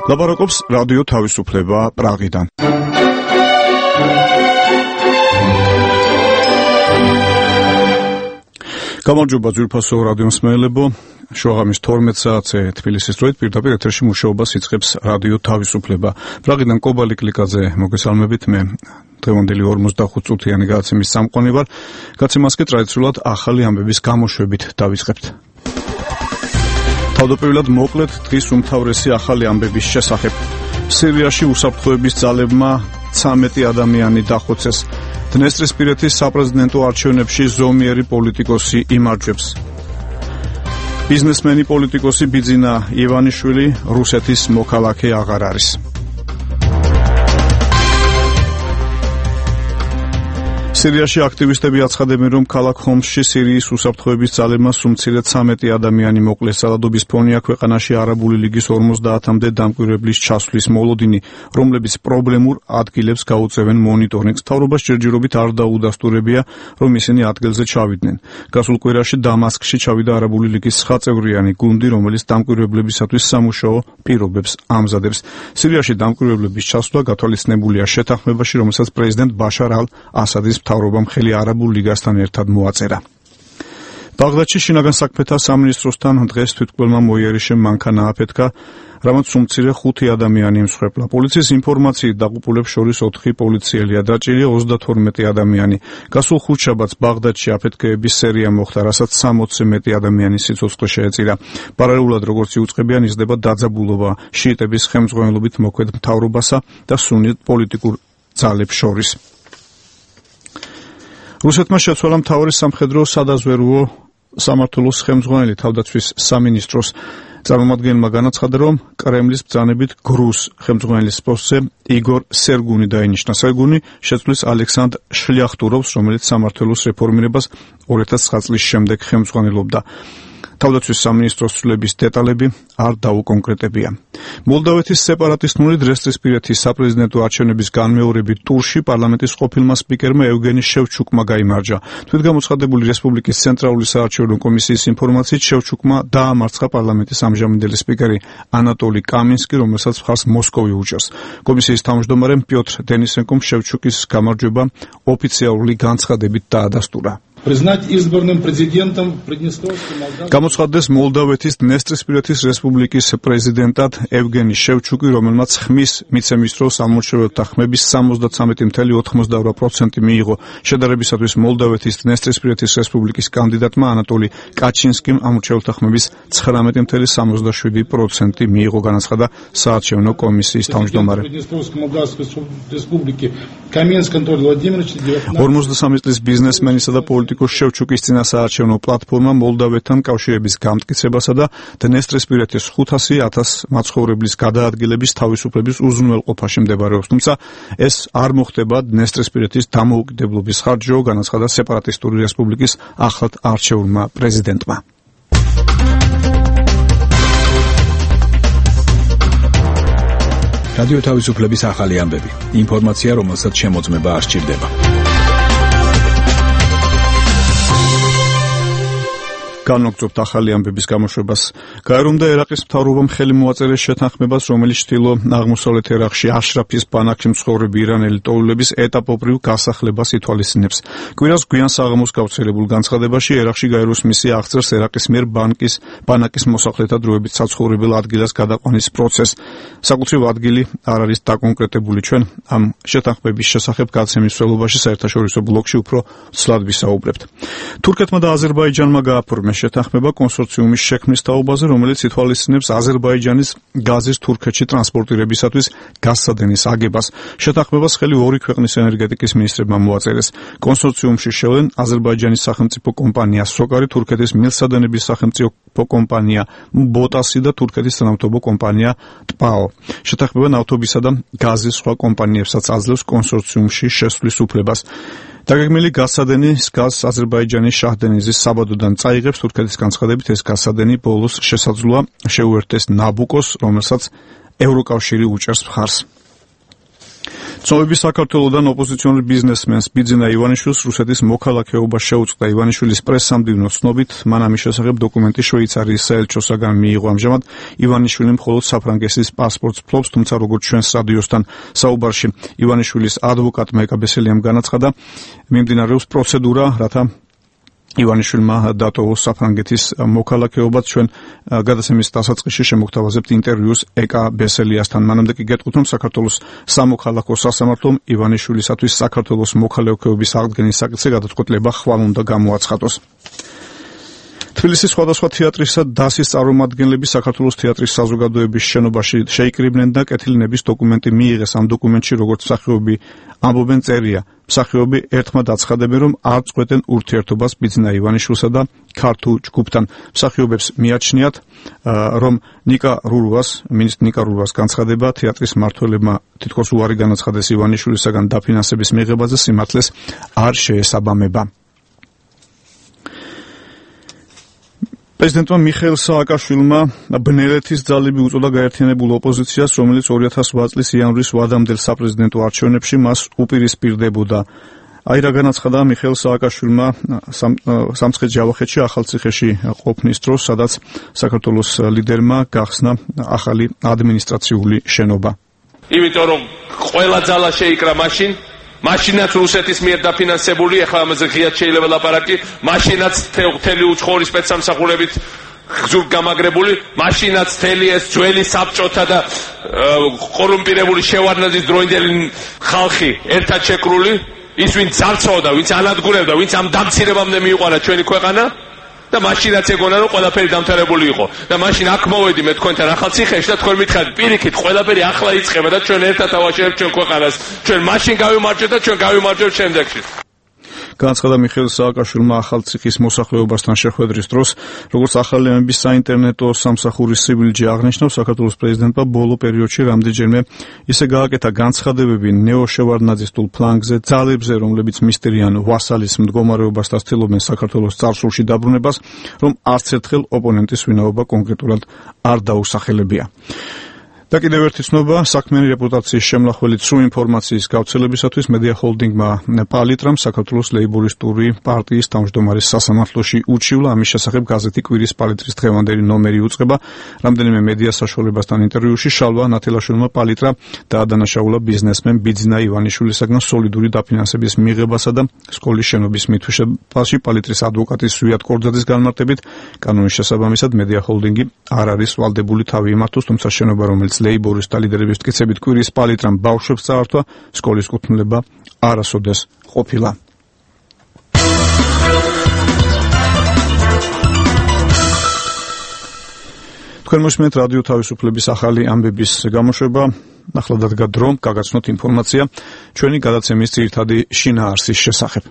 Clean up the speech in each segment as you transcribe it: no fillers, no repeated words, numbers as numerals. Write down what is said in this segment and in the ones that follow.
ლაპარაკობს რადიო თავისუფლება პრაღიდან. გამარჯობა ძვირფასო რადიო მსმენელებო, შუაღამის 12 საათზე თბილისის დროით პირდაპირ ეთერში მუშაობას იწყებს რადიო თავისუფლება. პრაღიდან კობალი კლიკაძე მოგესალმებით, მე დღევანდელი 45 წუთიანი გადაცემის წამყვანი ვარ. გადაცემას კი ტრადიციულად ახალი ამბების გამოშვებით დავიწყებთ. თავდაპირველად მოკლედ დღის უმთავრესი ახალი ამბების შესახებ. სირიაში უსაფრთხოების ძალებმა 13 ადამიანი დახოცეს. დნესტრისპირეთის საპრეზიდენტო არჩევნებში ზომიერი პოლიტიკოსი იმარჯვებს. ბიზნესმენი პოლიტიკოსი ბიძინა ივანიშვილი რუსეთის მოქალაქე აღარ არის. სირიაში აქტივისტები აცხადებენ, რომ ქალაქ ხომსში სირიის უსაფრთხოების ძალებმა სულ 13 ადამიანი მოკლეს. ძალადობის ფონია ქვეყანაში არაბული ლიგის 50-მდე დამკვირვებლის ჩასვლის მოლოდინი, რომლებიც პრობლემურ ადგილებს გაუწევენ მონიტორინგს. მთავრობას ჯერჯერობით არ დაუდასტურებია, რომ ისინი ადგილზე ჩავიდნენ. გასულ კვირაში დამასკში ჩავიდა არაბული ლიგის 9 წევრიანი გუნდი, რომელიც დამკვირვებლებისათვის სამუშაო პირობებს ამზადებს. სირიაში დამკვირვებლების ჩასვლა გათვალისწინებულია შეთანხმებაში, რომელსაც პრეზიდენტ ბაშარ ალ-ასადის მთავრობამ ხელი არაბულ ლიგასთან ერთად მოაწერა. ბაღდადში შინაგან საქმეთა სამინისტროსთან დღეს თვითმკვლელმა მოიერიშემ მანქანა აფეთქა, რამაც უმცირე 5 ადამიანი იმსხვერპლა. პოლიციის ინფორმაციით დაღუპულებს შორის 4 პოლიციელია, დაჭრილია 32 ადამიანი. გასულ ხუთშაბათს ბაღდადში აფეთქეების სერია მოხდა, რასაც 60-ზე მეტი ადამიანის სიცოცხლე შეეწირა. პარალელურად, როგორც იუწყებიან, იზრდება დაძაბულობა შიიტების ხელმძღვანელობით მოქმედ მთავრობასა და სუნით პოლიტიკურ ძალებს შორის. რუსეთმა შეცვალა მთავარი სამხედრო სადაზვერვო სამმართველოს ხელმძღვანელი თავდაცვის სამინისტროს. წარმომადგენელმა განაცხადა, რომ კრემლის ბრძანებით გრუს ხელმძღვანელის პოსტზე იგორ სერგუნი დაინიშნა. სერგუნი შეცვლის ალექსანდრ შლიახტუროვს, რომელიც სამმართველოს რეფორმირებას 2009 წლის შემდეგ ხელმძღვანელობდა. თავდაცვის სამინისტროს ცვლილების დეტალები არ დაუკონკრეტებია. მოლდავეთის სეპარატისტული დნესტრისპირეთის საპრეზიდენტო არჩევნების განმეორებით ტურში პარლამენტის ყოფილმა სპიკერმა ევგენი შევჩუკმა გაიმარჯვა. თვითგამოცხადებული რესპუბლიკის ცენტრალური საარჩევნო კომისიის ინფორმაციით შევჩუკმა დაამარცხა პარლამენტის ამჟამინდელი სპიკერი ანატოლი კამინსკი, რომელსაც მხარს მოსკოვი უჭერს. კომისიის თავმჯდომარემ პიოტრ დენისენკომ შევჩუკის გამარჯვება ოფიციალური განცხადებით დაადასტურა. გამოცხადდეს მოლდავეთის დნესტრისპირეთის რესპუბლიკის პრეზიდენტად ევგენი შევჩუკი, რომელმაც ხმის მიცემის დროს ამომრჩეველთა ხმების 73.88% მიიღო. შედარებისათვის მოლდავეთის დნესტრისპირეთის რესპუბლიკის კანდიდატმა ანატოლი კაჩინსკიმ ამომრჩეველთა ხმების 19.77% მიიღო, განაცხადა საარჩევნო კომისიის თავმჯდომარე. 53 წლის ბიზნესმენისა და პოლიტიკოს შევჩუკის წინასაარჩევნო პლატფორმა მოლდავეთთან კავშირების გამტკიცებასა და დნესტრისპირეთის 500,000 მაცხოვრებლის გადაადგილების თავისუფლების უზრუნველყოფაში მდებარეობს. თუმცა ეს არ მოხდება დნესტრისპირეთის დამოუკიდებლობის ხარჯზე, განაცხადა სეპარატისტული რესპუბლიკის ახლად არჩეულმა პრეზიდენტმა. რადიო თავისუფლების ახალი ამბები. ინფორმაცია, რომელსაც შემოწმება არ სჭირდება. განვაგრძობთ ახალი ამბების გამოშვებას. გაერონდა ერაყის მთავრობამ ხელი მოაწერეს შეთანხმებას, რომელიც ჩრდილო აღმოსავლეთ ერაყში აშრაფის ბანაკში მცხოვრები ირანელი ტოვულების ეტაპობრივ გასახლებას ითვალისწინებს. კვირას გვიან საღამოს გავრცელებულ განცხადებაში ერაყში გაეროს მისია აღწერს ერაყის მიერ ბანაკის მოსახლეთა დროებით საცხოვრებელ ადგილას გადაყვანის პროცესს. საკუთრივ ადგილი არ არის დაკონკრეტებული. ჩვენ ამ შეთანხმების შესახებ გადაცემის მსვლელობაში საერთაშორისო ბლოკში უფრო ცვლად ვისაუბრებთ. თურქეთმა და აზერბაიჯანმა გააფორმეს შეთანხმება კონსორციუმის შექმნის თაობაზე, რომელიც ითვალისწინებს აზერბაიჯანის გაზის თურქეთში ტრანსპორტირებისათვის გაზსადენის აგებას. შეთანხმებას ხელი ორი ქვეყნის ენერგეტიკის მინისტრებმა მოაწერეს. კონსორციუმში შევლენ აზერბაიჯანის სახელმწიფო კომპანია სოკარი, თურქეთის მილსადენების სახელმწიფო კომპანია ბოტასი და თურქეთის თანამდებობ კომპანია ტპაო. შეთანხმება ნავთობისა და გაზის სხვა კომპანიებსაც აძლევს კონსორციუმში შესვლის უფლებას. დაგეგმილი გაზსადენის გაზს აზერბაიჯანის შაჰდენიზის საბადოდან წაიღებს. თურქეთის განცხადებით ეს გაზსადენი ბოლოს შესაძლოა შეუერთდეს ნაბუკოს, რომელსაც ევროკავშირი უჭერს მხარს. ცნობების საქართველოდან ოპოზიციონერ ბიზნესმენს ბიძინა ივანიშვილს რუსეთის მოქალაქეობა შეუწყდა. ივანიშვილის პრესსამდივნოს ცნობით, მან ამის შესახებ დოკუმენტი შვეიცარიის საელჩოსაგან მიიღო. ამჟამად ივანიშვილი მხოლოდ საფრანგეთის პასპორტს ფლობს, თუმცა როგორც ჩვენს რადიოსთან საუბარში ივანიშვილის ადვოკატმა ეკა ბესელიამ განაცხადა, მიმდინარეობს პროცედურა, რათა ივანიშვილმა დატოვოს საფრანგეთის მოქალაქეობაც. ჩვენ გადაცემის დასაწყისში შემოგთავაზებთ ინტერვიუს ეკა ბესელიასთან. მანამდე კი გეტყვით, რომ საქართველოს სამოქალაქო სასამართლომ ივანიშვილისათვის საქართველოს მოქალაქეობის აღდგენის საკითხზე გადაწყვეტილება ხვალ უნდა გამოაცხადოს. თბილისის სხვადასხვა თეატრისა დასის წარმომადგენლები საქართველოს თეატრის საზოგადოების შენობაში შეიკრიბნენ და კეთილინების დოკუმენტი მიიღეს. ამ დოკუმენტში, როგორც მსახიობი ამბობენ, წერია: მსახიობი ერთმანეთს აცხადებენ, რომ არ წყვეტენ ურთიერთობას ბიძინა ივანიშვილსა და ქართულ ჯგუფთან. მსახიობებს მიაჩნიათ, რომ ნიკა რურვას განცხადება თეატრის მმართველებმა თითქოს უარი განაცხადეს ივანიშვილისაგან დაფინანსების მიღებაზე სიმართლეს არ შეესაბამება. პრეზიდენტმა მიხეილ სააკაშვილმა ბნელეთის ძალები უწოდა გაერთიანებულ ოპოზიციას, რომელიც 2008 წლის იანვრის ვადამდელ საპრეზიდენტო არჩევნებში მას უპირისპირდებოდა. რა განაცხადა მიხეილ სააკაშვილმა სამცხე-ჯავახეთში ახალციხეში ყოფნის დროს, სადაც საქართველოს ლიდერმა გახსნა ახალი ადმინისტრაციული შენობა. იმიტომ რომ ყველა ძალა შეიკრა მაშინაც რუსეთის მიერ დაფინანსებული, ეხლა ამაზე ღიად შეიძლება ლაპარაკი, მაშინაც მთელი უცხოური სპეცსამსახურებით გამაგრებული, მაშინაც მთელი ეს ძველი საბჭოთა და კორუმპირებული შევარდნაძის დროინდელი ხალხი ერთად შეკრული, ის ვინც ძარცვავდა, ვინც ანადგურებდა, ვინც ამ დამცირებამდე მიიყვანა ჩვენი ქვეყანა და მაშინაც ეგონა რომ ყველაფერი დამთავრებული იყო. და მაშინ აქ მოვედი მე თქვენთან ახალციხეში და თქვენ მითხარით, პირიქით ყველაფერი ახლა იწყება და ჩვენ ერთად ავაშენებთ ჩვენ ქვეყანას. ჩვენ მაშინ გავიმარჯვეთ და ჩვენ გავიმარჯვებთ შემდეგში. განაცხადა მიხეილ სააკაშვილმა ახალციხის მოსახლეობასთან შეხვედრის დროს, როგორც ახალი ამების საინტერნეტო სამსახურის სივილჯე აღნიშნავს, საქართველოს პრეზიდენტმა ბოლო პერიოდში რამდენჯერმე ისე გააკეთა განცხადებები ნეოშევარდნაძისტულ ფლანგზე, ძალებზე, რომლებიც მისდევენ ვასალის მდგომარეობას და ცდილობენ საქართველოს წარსულში დაბრუნებას, რომ არც ერთხელ ოპონენტის ვინაობა კონკრეტულად არ დაუსახელებია. და კიდევ ერთი ცნობა, საქმიანი რეპუტაციის შემლახველი ცრუ ინფორმაციის გავრცელებისათვის მედია ჰოლდინგმა პალიტრამ საქართველოს ლეიბორისტური პარტიის თავმჯდომარის სასამართლოში უჩივლა. ამის შესახებ გაზეთი კვირის პალიტრის დღევანდელი ნომერი უწყება. რამდენიმე მედია საშუალებასთან ინტერვიუში შალვა ნათელაშვილმა პალიტრა დაადანაშაულა ბიზნესმენ ბიძინა ივანიშვილისაგან სოლიდური დაფინანსების მიღებასა და სკოლის შენობის მითვისებაში. პალიტრის ადვოკატის ზვიად კორძაძის განმარტებით, კანონის შესაბამისად მედია ჰოლდინგი არ არის ვალდებული თავი იმართოს, თუმცა შენობა, რომელიც ლეიბორისტთა ლიდერების მტკიცებით კვირის პალიტრამ ბავშვებს წაართვა, სკოლის კუთვნილება არასოდეს ყოფილა. თქვენ მოსმენთ რადიო თავისუფლების ახალი ამბების გამოშვება. ახლა დადგა დრო, გაგაცნოთ ინფორმაცია ჩვენი გადაცემის ძირითადი შინაარსის შესახებ.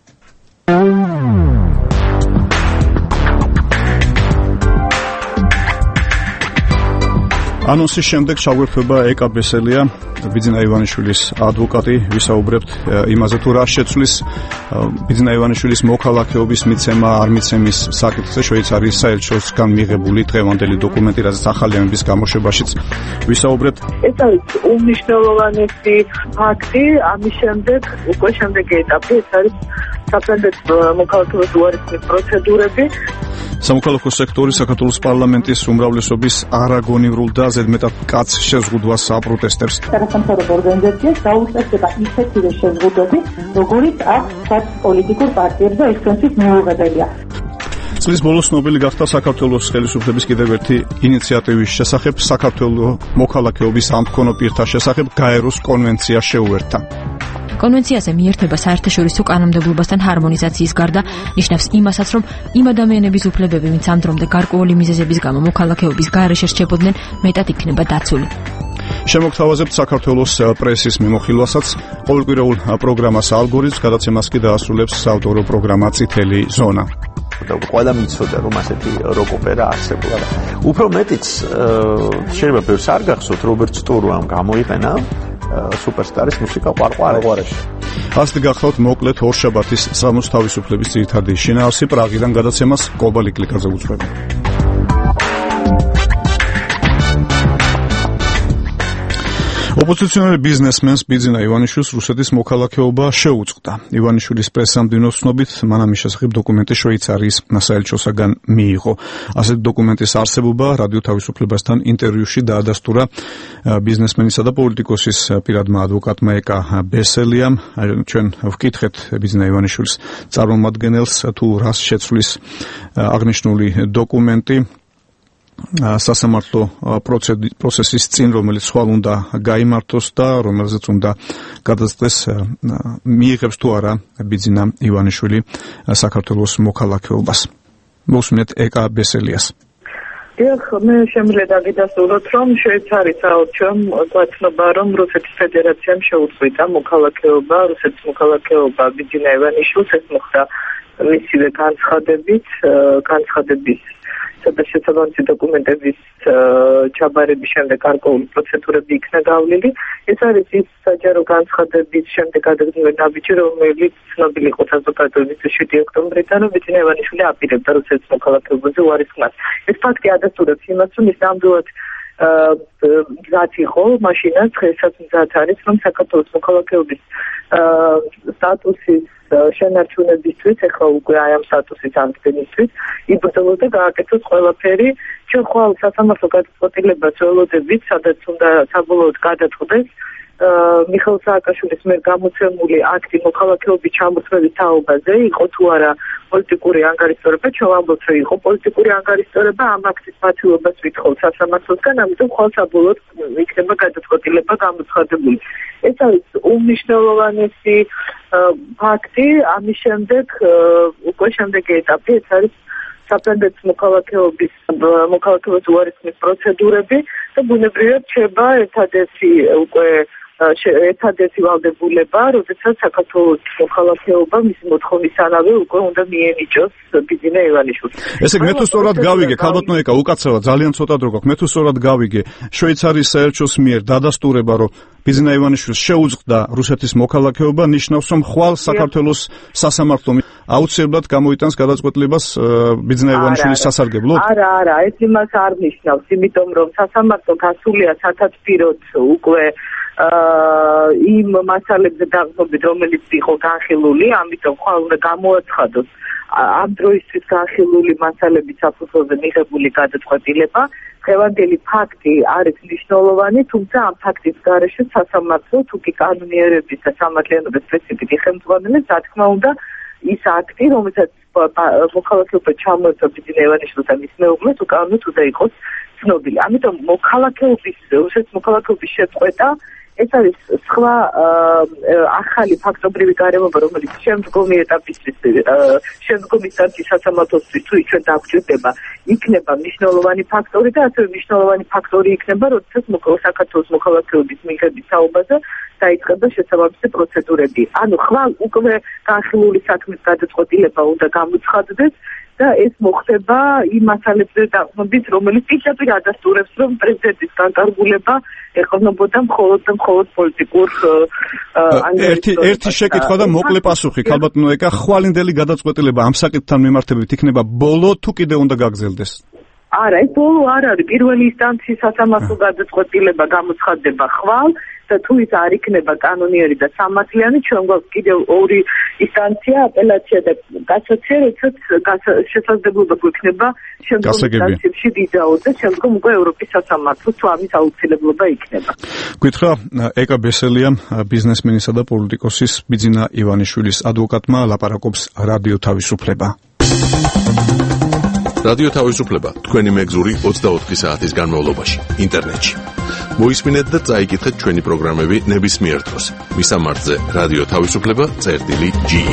ანონსის შემდეგ ჩაგვერთვება ეკა ბესელია, ბიძინა ივანიშვილის ადვოკატი, ვისაუბრებთ იმაზე თუ რა შეცვლის ბიძინა ივანიშვილის მოქალაქეობის მიცემა არ მიცემის საკითხზე შვეიცარიის საელჩოსგან მიღებული დღევანდელი დოკუმენტი, რაზეც ახალი ამბების გამოშვებაშიც ვისაუბრებთ. ეს არის უმნიშვნელოვანესი ფაქტი, ამის შემდეგ უკვე შემდეგი ეტაპი, ეს არის საფრანგეთის მოქალაქეობის უარესის პროცედურები. სამოქალაქო სექტორი საქართველოს პარლამენტის უმრავლესობის არაგონივრულ და ზედმეტად კაცს შეზღუდვას აპროტესტებს. სამსახურებო ორგანიზაციას დაუსწრება ისეთივე შეზღუდვები, როგორიც აქვს პოლიტიკურ პარტიებს და ეს მიუღებელია. წლის ბოლოს ცნობილი გახდა საქართველოს ხელისუფლების კიდევ ერთი ინიციატივის შესახებ, საქართველოს მოქალაქეობის ამქონო პირთა შესახებ გაეროს კონვენცია შეუერთდა. კონვენციაზე მიერთება საერთაშორისო კანონმდებლობასთან ჰარმონიზაციის გარდა ნიშნავს იმასაც, რომ იმ ადამიანების უფლებები, ვინც ამ დრომდე გარკვეული მიზეზების გამო მოქალაქეობის გარეშე რჩებოდნენ, მეტად იქნება დაცული. შემოგთავაზებთ საქართველოს პრესის მიმოხილვასაც, ყოველკვირეულ პროგრამას ალგორითმს, გადაცემას კი დაასრულებს საავტორო პროგრამა წითელი ზონა. და ყველა მიცოდა რომ ასეთი როკ-ოპერა არსებულა. უფრო მეტიც შეიძლება ბევრს არ გახსოვთ, რობერტ სტურუამ გამოიყენა სუპერსტარის მუსიკა ყვარყვარეში. ასეთი გახლავთ მოკლედ ორშაბათის სამოს თავისუფლების ძირითადი შინაარსი პრაღიდან გადაცემას კობალი კლიკაზე უძღვება. ოპოზიციონერი ბიზნესმენს ბიძინა ივანიშვილს რუსეთის მოქალაქეობა შეუწყდა. ივანიშვილის პრესამდივნოს ცნობით, მან ამის შესახებ დოკუმენტი შვეიცარიის საელჩოსაგან მიიღო. ასეთი დოკუმენტის არსებობა რადიო თავისუფლებასთან ინტერვიუში დაადასტურა ბიზნესმენისა და პოლიტიკოსის პირადმა ადვოკატმა ეკა ბესელიამ. ჩვენ ვკითხეთ ბიძინა ივანიშვილის წარმომადგენელს, თუ რას შეცვლის აღნიშნული დოკუმენტი სასამართლო პროცესის წინ, რომელიც ხვალ უნდა გაიმართოს და რომელზეც უნდა გადაწყვეტს მიიღებს თუ არა ბიძინა ივანიშვილი საქართველოს მოქალაქეობას. მოვსმინეთ ეკა ბესელიას. მე შემიძლია დაგიდასტუროთ, რომ შვეიცარიის საელჩომ გვაცნობა, რომ რუსეთის ფედერაციამ შეუწყვეტა მოქალაქეობა, რუსეთის მოქალაქეობა ბიძინა ივანიშვილს. ეს მოხდა მისივე განცხადების და შესაბამისი დოკუმენტების ჩაბარების შემდეგ გარკვეული პროცედურები იქნა გავლილი. ეს არის ის საჯარო განცხადების შემდეგ გადაგზავნილი ნაბიჯი, რომელიც ცნობილი იყო საზოგადოების 7 ოქტომბრიდან, რომ ბიძინა ივანიშვილი აპირებდა რუსეთის მოქალაქეობაზე უარის ხმას. ეს ფაქტი ადასტურებს იმას, რომ ის ნამდვილად მზად იყო მაშინაც, დღესაც მზად არის, რომ საქართველოს მოქალაქეობის სტატუსის შენარჩუნებისთვის, ეხლა უკვე აი ამ სტატუსის აღდგენისთვის იბრძოლოდა და გააკეთოს ყველაფერი. ჩვენ ხვალ სასამართლო გადაწყვეტილებას ველოდებით, სადაც უნდა საბოლოოდ გადაწყვეტეს მიხეილ სააკაშვილის მიერ გამოცემული აქტი მოქალაქეობის ჩამოთვლების თაობაზე, იყო თუ არა პოლიტიკური ანგარიშტორება. ჩვენ ვამბობთ, რომ იყო პოლიტიკური ანგარიშტორება, ამ აქტის მათილობას ვითხოვთ სასამართლოსგან, ამიტომ ხვალ საბოლოოდ იქნება გადაწყვეტილება გამოცხადებული. ეს არის უმნიშვნელოვანესი ფაქტი. ამის შემდეგ უკვე შემდეგი ეტაპი, ეს არის საფრანგეთის მოქალაქეობის უარის ხმის პროცედურები და ბუნებრივად რჩება ერთადერთი ვალდებულება, როდესაც საქართველოს მოქალაქეობა მისი მოთხოვნისანავე უკვე უნდა მიენიჭოს ბიძინა ივანიშვილს. ესე იგი, მე თუ სწორად გავიგე, ქალბატონო ეკა, უკაცრავად ძალიან ცოტა დრო გაქვს. მე თუ სწორად გავიგე, შვეიცარიის საელჩოს მიერ დადასტურება, რომ ბიძინა ივანიშვილს შეუწყდა რუსეთის მოქალაქეობა, ნიშნავს, რომ ხვალ საქართველოს სასამართლომ აუცილებლად გამოიტანს გადაწყვეტილებას ბიძინა ივანიშვილის სასარგებლოდ? არა, ეს იმას არ ნიშნავს, იმიტომ რომ სასამართლო გასულია სათათბიროდ უკვე იმ მასალებზე დაღმობით, რომელიც იყო განხილული, ამიტომ ხვალ უნდა გამოაცხადოს ამ დროისთვის განხილული მასალების საფუძველზე მიღებული გადაწყვეტილება. დღევანდელი ფაქტი არის მნიშვნელოვანი, თუმცა ამ ფაქტის გარეშე სასამართლო თუ კი კანონიერების და სამართლიანობის პრინციპით ხელმძღვანელებს, რა თქმა უნდა, ის აქტი, რომელსაც მოქალაქეობა ჩამოეწვა ბიძინა ივანიშვილს და მის მეუღლეს, უკანონოდ უნდა იყოს ცნობილი. ამიტომ რუსეთის მოქალაქეობის შეწყვეტა ეს არის სხვა ახალი ფაქტობრივი გარემოება, რომელიც შემდგომი ეტაპისთვის, შემდგომი სტადიის სასამართლოსთვის თუ ჩვენ დაგვჭირდება, იქნება მნიშვნელოვანი ფაქტორი და ასევე მნიშვნელოვანი ფაქტორი იქნება, როდესაც საქართველოს მოქალაქეობის მიღების თაობაზე დაიწყება შესაბამისი პროცედურები. ანუ ხვალ უკვე განხილული საქმის გადაწყვეტილება უნდა გამოცხადდეს და ეს მოხდება იმ მასალებზე დაყრდნობით, რომელიც პირდაპირ ადასტურებს, რომ პრეზიდენტის განკარგულება ეყრდნობოდა მხოლოდ პოლიტიკურ ერთი შეკითხვა და მოკლე პასუხი, ქალბატონო ეკა, ხვალინდელი გადაწყვეტილება ამ საკითხთან მიმართებით იქნება ბოლო თუ კიდე უნდა გაგრძელდეს? არა, ეს ბოლო არ არის. პირველი ინსტანციის სასამართლო გადაწყვეტილება გამოცხადდება ხვალ და თუ ის არ იქნება კანონიერი და სამართლიანი, ჩვენ გვაქვს კიდევ ორი ინსტანცია, აპელაცია და კასაცია, როდესაც შესაძლებლობა გვექნება შემდგომ ინსტანციებში ვიდაო და შემდგომ უკვე ევროპის სასამართლო, თუ ამის აუცილებლობა იქნება. გითხრა ეკა ბესელიამ, ბიზნესმენისა და პოლიტიკოსის ბიძინა ივანიშვილის ადვოკატმა ლაპარაკობს რადიო თავისუფლება. რადიო თავისუფლება თქვენი მეგზური 24 საათის განმავლობაში ინტერნეტში. მოისმინეთ და წაიკითხეთ ჩვენი პროგრამები ნებისმიერ დროს. მისამართზე რადიო თავისუფლება.ge.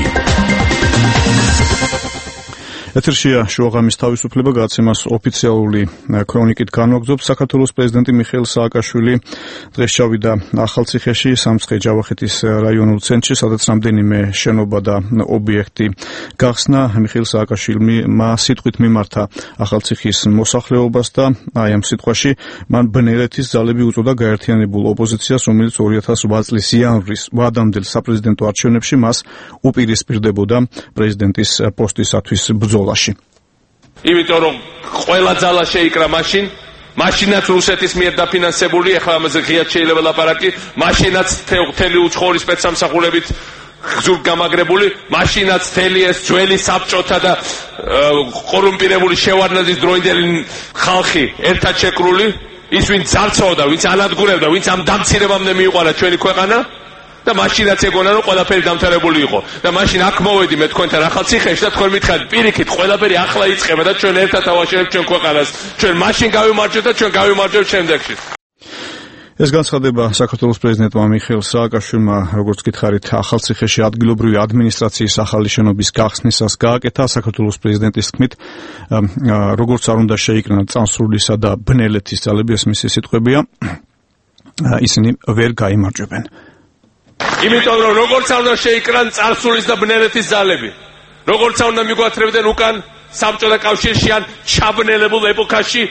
ეთერშია შუაღამის თავისუფლება, გადაცემას ოფიციალური ქრონიკით განვაგრძობს. საქართველოს პრეზიდენტი მიხეილ სააკაშვილი დღეს ჩავიდა ახალციხეში, სამცხე-ჯავახეთის რაიონულ ცენტრში, სადაც რამდენიმე შენობა და ობიექტი გახსნა. მიხეილ სააკაშვილმა სიტყვით მიმართა ახალციხის მოსახლეობას და აი ამ სიტყვაში მან ბნერეთის ძალები უწოდა გაერთიანებულ ოპოზიციას, რომელიც 2008 წლის იანვრის ვადამდელ საპრეზიდენტო არჩევნებში მას უპირისპირდებოდა პრეზიდენტის პოსტისათვის ბრძოლაში. იმიტომ რომ ყველა ძალა შეიკრა მაშინაც რუსეთის მიერ დაფინანსებული, ეხლა ამაზე ღიად შეიძლება ლაპარაკი, მაშინაც მთელი უცხოური სპეცსამსახურებით გზურგ გამაგრებული, მაშინაც მთელი ეს ძველი საბჭოთა და კორუმპირებული შევარდნაძის დროინდელი ხალხი ერთად შეკრული, ის ვინც ძარცვავდა, ვინც ანადგურებდა, ვინც ამ დამცირებამდე მიიყვარა ჩვენი ქვეყანა და მაშინაც ეგონა რომ ყველაფერი დამთავრებული იყო და მაშინ აქ მოვედი მე თქვენთან ახალციხეში და თქვენ მითხარით პირიქით ყველაფერი ახლა იწყება და ჩვენ ერთად ავაშენებთ ჩვენ ქვეყანას, ჩვენ მაშინ გავიმარჯვებთ და ჩვენ გავიმარჯვებთ შემდეგში. ეს განცხადება საქართველოს პრეზიდენტმა მიხეილ სააკაშვილმა, როგორც გითხარით, ახალციხეში ადგილობრივი ადმინისტრაციის ახალი შენობის გახსნისას გააკეთა. საქართველოს პრეზიდენტის თქმით, როგორც არ უნდა შეიკრან წამსვლისა და ბნელეთის ძალები, ეს მისი სიტყვებია, ისინი ვერ გაიმარჯვებენ. იმიტომ რომ როგორც არ უნდა შეიკრან წამსვლის და ბნელეთის ძალები, როგორც არ უნდა მიგვათრევდნენ უკან საბჭოთა კავშირში ან ჩაბნელებულ ეპოქაში,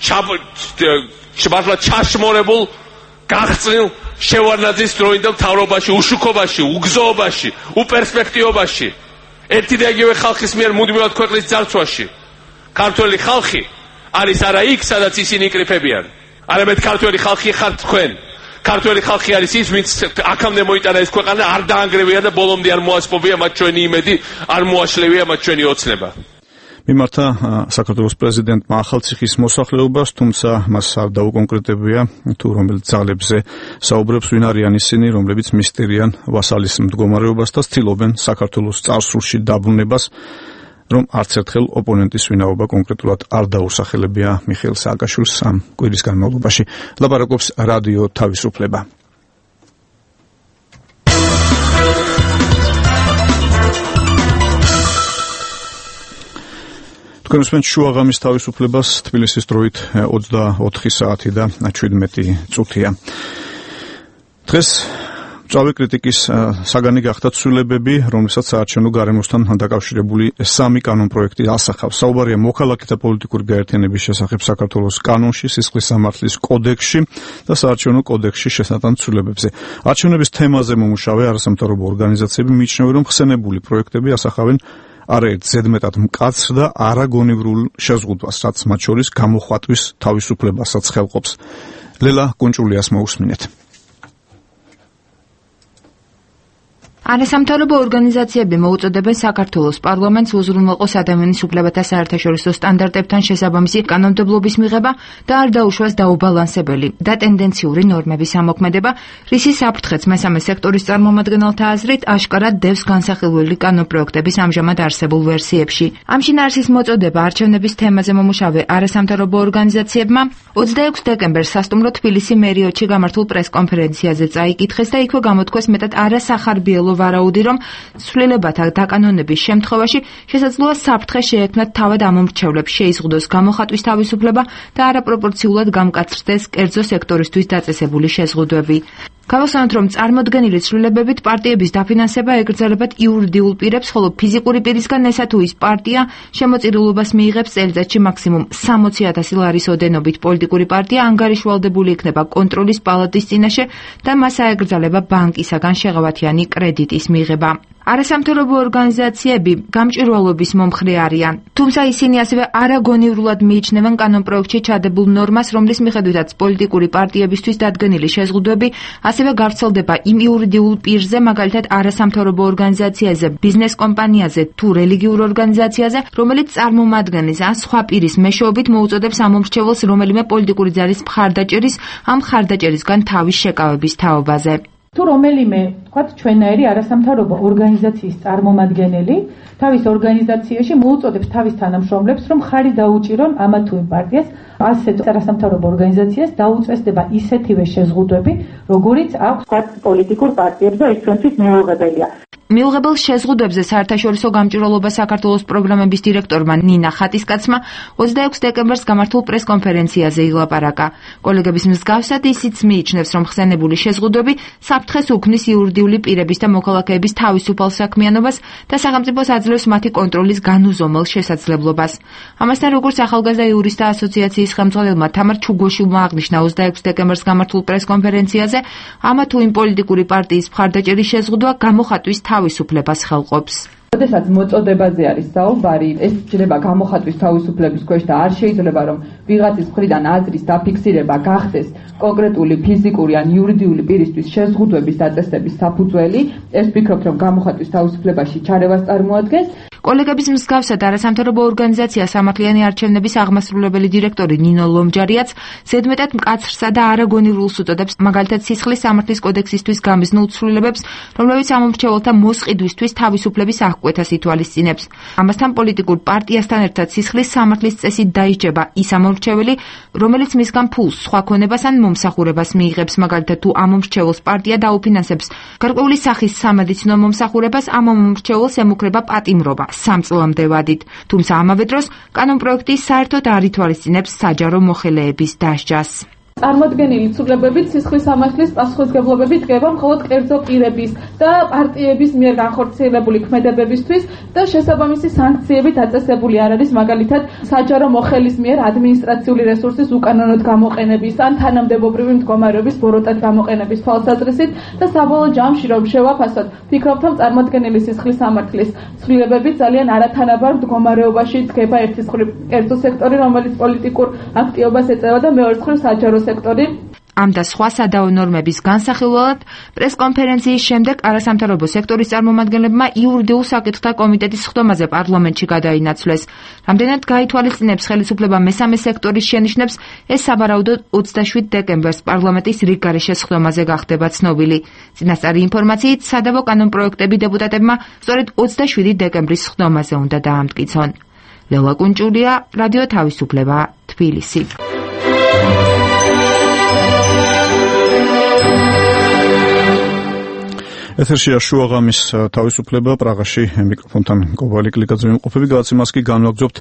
ჩაშმორებულ გახსნილ შევარდნაძის დროინდელ მთავრობაში, უშუქობაში, უგზოობაში, უპერსპექტივობაში, ერთი და იგივე ხალხის მიერ მუდმივად ქვეყნის ძარცვაში. ქართველი ხალხი არის არა იქ, სადაც ისინი იკრიფებიან, არამედ ქართველი ხალხი ხართ თქვენ. ქართველი ხალხი არის ის, ვინც აქამდე მოიტანა ეს ქვეყანა, არ დაანგრევია და ბოლომდე არ მოასპობია მათ ჩვენი იმედი, არ მოაშლევია მათ ჩვენი ოცნება. მიმართა საქართველოს პრეზიდენტმა ახალციხის მოსახლეობას, თუმცა მას არ დაუკონკრეტებია თუ რომელ ძალებზე საუბრებს, ვინ არიან ისინი, რომლებიც მისტერიან ვასალის მდგომარეობას და ცდილობენ საქართველოს წარსულში დაბრუნებას, რომ არც ერთხელ ოპონენტის ვინაობა კონკრეტულად არ დაუსახელებია მიხეილ სააკაშვილს ამ კვირის განმავლობაში. ლაპარაკობს რადიო თავისუფლება. თქვენ შუაღამის თავისუფლებას თბილისის დროით 24 საათი და 17 წუთია. დღეს მწვავე კრიტიკის საგანი გახდა ცვლილებები, რომელსაც საარჩევნო გარემოსთან დაკავშირებული 3 კანონპროექტი ასახავს. საუბარია მოქალაქეთა პოლიტიკური გაერთიანების შესახებ საქართველოს კანონში, სისხლის სამართლის კოდექსში და საარჩევნო კოდექსში შესატან ცვლილებებზე. არჩევნების თემაზე მომუშავე არასამთავრობო ორგანიზაციები მიიჩნევენ, რომ ხსენებული პროექტები ასახავენ არაერთ ზედმეტად მკაცრ და არაგონივრულ შეზღუდვას, რაც მათ შორის გამოხატვის თავისუფლებასაც ხელყოფს. ლელა კუნჭულიას მოусმინეთ. არასამთავრობო ორგანიზაციები მოუწოდებენ საქართველოს პარლამენტს უზრუნველყოს ადამიანის უფლებათა საერთაშორისო სტანდარტებთან შესაბამისი კანონმდებლობის მიღება და არ დაუშვას დაუბალანსებელი და ტენდენციური ნორმების ამოქმედება, რისი საფრთხეც მესამე სექტორის წარმომადგენელთა აზრით აშკარად დევს განსახილველი კანონპროექტების ამჟამად არსებულ ვერსიებში. ამ შინაარსის მოწოდება არჩევნების თემაზე მომუშავე არასამთავრობო ორგანიზაციებმა 26 დეკემბერს სასტუმრო თბილისი მერიოტში გამართულ პრესკონფერენციაზე წაიკითხეს და იქვე გამოთქვეს მეტად არასახარბიელო ვარაუდი, რომ ცვლილებათა დაკანონების შემთხვევაში შესაძლოა საფრთხე შეექმნათ თავად ამომრჩევლებს, შეიზღუდოს გამოხატვის თავისუფლება და არაპროპორციულად გამკაცრდეს კერძო სექტორისთვის დაწესებული შეზღუდვები. გავახსენოთ, რომ წარმოდგენილი ცვლილებებით პარტიების დაფინანსება ეკრძალებათ იურიდიულ პირებს, ხოლო ფიზიკური პირისგან ესა თუ ის პარტია შემოწირულობას მიიღებს წელიწადში მაქსიმუმ 60,000 ლარის ოდენობით პოლიტიკური პარტია ანგარიშვალდებული იქნება კონტროლის პალატის წინაშე და მას აეკრძალება ბანკისაგან შეღავათიანი კრედიტის მიღება. არასამთავრობო ორგანიზაციები გამჭვირვალობის მომხრე არიან, თუმცა ისინი ასევე არაგონივრულად მიიჩნევენ კანონპროექტში ჩადებულ ნორმას, რომლის მიხედვითაც პოლიტიკური პარტიებისთვის დადგენილი შეზღუდვები ასევე გავრცელდება იმ იურიდიულ პირზე, მაგალითად არასამთავრობო ორგანიზაციაზე, ბიზნეს კომპანიაზე თუ რელიგიურ ორგანიზაციაზე, რომელიც წარმომადგენლის ან სხვა პირის მეშვეობით მოუწოდებს ამომრჩეველს რომელიმე პოლიტიკური ძალის მხარდაჭერის ამ მხარდაჭერისგან თავის შეკავების თაობაზე. თუ რომელიმე, თქვათ, ჩვენაირი არასამთავრობო ორგანიზაციის წარმომადგენელი თავის ორგანიზაციაში მოუწოდებს თავის თანამშრომლებს, რომ ხარი დაუჭირონ ამა თუ იმ პარტიას, ასეთ არასამთავრობო ორგანიზაციას დაუწესდება ისეთივე შეზღუდვები, როგორიც აქვს, თქვათ, პოლიტიკურ პარტიებს და ეს ჩვენთვის მიუღებელია. მიუღებელ შეზღუდვებზე საერთაშორისო გამჭვირვალობა საქართველოს პროგრამების დირექტორმა ნინა ხატისკაცმა 26 დეკემბერს გამართულ პრესკონფერენციაზე ილაპარაკა. კოლეგების მსგავსად ისიც მიიჩნევს, რომ ხსენებული შეზღუდვები საფრთხეს უქმნის იურიდიული პირების და მოქალაქეების თავისუფალ საქმიანობას და სახელმწიფოს აძლევს მათი კონტროლის განუზომელ შესაძლებლობას. ამასთან, როგორც ახალგაზრდა იურისტთა ასოციაციის ხელმძღვანელმა თამარ ჩუგოშვილმა აღნიშნა 26 დეკემბერს გამართულ პრესკონფერენციაზე, ამა თუ იმ პოლიტიკური პარტიის მხარდაჭერის შეზღუდვა გამოხატვის თავისუფლებას ხელყოფს. როდესაც მოწოდებაზე არის საუბარი, ეს შეიძლება გამოხატვის თავისუფლების ქვეშ და არ შეიძლება რომ ვიღაცის მხრიდან აზრის დაფიქსირება გახდეს კონკრეტული ფიზიკური ან იურიდიული პირისთვის შეზღუდვების დაწესების საფუძველი, ეს ვფიქრობ რომ გამოხატვის თავისუფლებაში ჩარევას წარმოადგენს. კოლეგების მსგავსად არასამთავრობო ორგანიზაცია სამართლიანი არჩევნების აღმასრულებელი დირექტორი ნინო ლომჯარიაც ზედმეტად მკაცრსა და არაგონირულს უწოდებს მაგალითად სისხლის სამართლის კოდექსისთვის გამიზნულ ცვლილებებს, რომლებიც ამომრჩეველთა მოსყიდვისთვის თავისუფლების აღკვეთას ითვალისწინებს. ამასთან პოლიტიკურ პარტიასთან ერთად სისხლის სამართლის წესით დაიჭება ის ამომრჩეველი, რომელიც მისგან ფულს, სხვა ქონებას ან მომსახურებას მიიღებს, მაგალითად თუ ამომრჩეველს პარტია დაუფინანსებს გარკვეული სახის სამედიცინო მომსახურებას, ამ ამომრჩეველს ემუქრება პატიმრობა 3 წლამდე ვადით. თუმცა ამავე დროს კანონპროექტი საერთოდ არ ითვალისწინებს საჯარო მოხელეების დასჯას. წარმოდგენილი ცვლილებებით სისხლის სამართლის პასუხისმგებლობები დგება მხოლოდ კერძო პირების და პარტიების მიერ განხორციელებული ქმედებებისთვის და შესაბამისი სანქციები დაწესებული არ არის, მაგალითად საჯარო მოხელის მიერ ადმინისტრაციული რესურსის უკანონოდ გამოყენების ან თანამდებობრივი მდგომარეობის ბოროტად გამოყენების თვალსაზრისით და საბოლოო ჯამში რომ შევაფასოთ, ვფიქრობ რომ წარმოდგენილი სისხლის სამართლის ცვლილებები ძალიან არათანაბარ მდგომარეობაში დგება ერთის მხრივ კერძო სექტორი, რომელიც პოლიტიკურ აქტივობას ეწევა და მეორე მხრივ საჯარო სექტორი. ამ და სხვა სადაო ნორმების განსახილველად პრესკონფერენციის შემდეგ არასამთავრობო სექტორის წარმომადგენლებმა იურიდიულ საკითხთა კომიტეტის ხდომაზე პარლამენტში გადაინაცვლეს. რამდენად გაითვალისწინებს ხელისუფლება მესამე სექტორის შენიშვნებს, ეს საბარაუდოდ 27 დეკემბერს პარლამენტის რიგგარეშე ხდომაზე გახდება ცნობილი. წინასწარი ინფორმაციით, სადავო კანონპროექტები დეპუტატებმა სწორედ 27 დეკემბრის ხდომაზე უნდა დაამტკიცონ. ლელა კუნჭულია, რადიო თავისუფლება, თბილისი. ეთერშია შუაღამის თავისუფლება პრაღაში მიკროფონთან კობალი კლიკაძე ვიმყოფები, გადაცემას კი განვაგრძობთ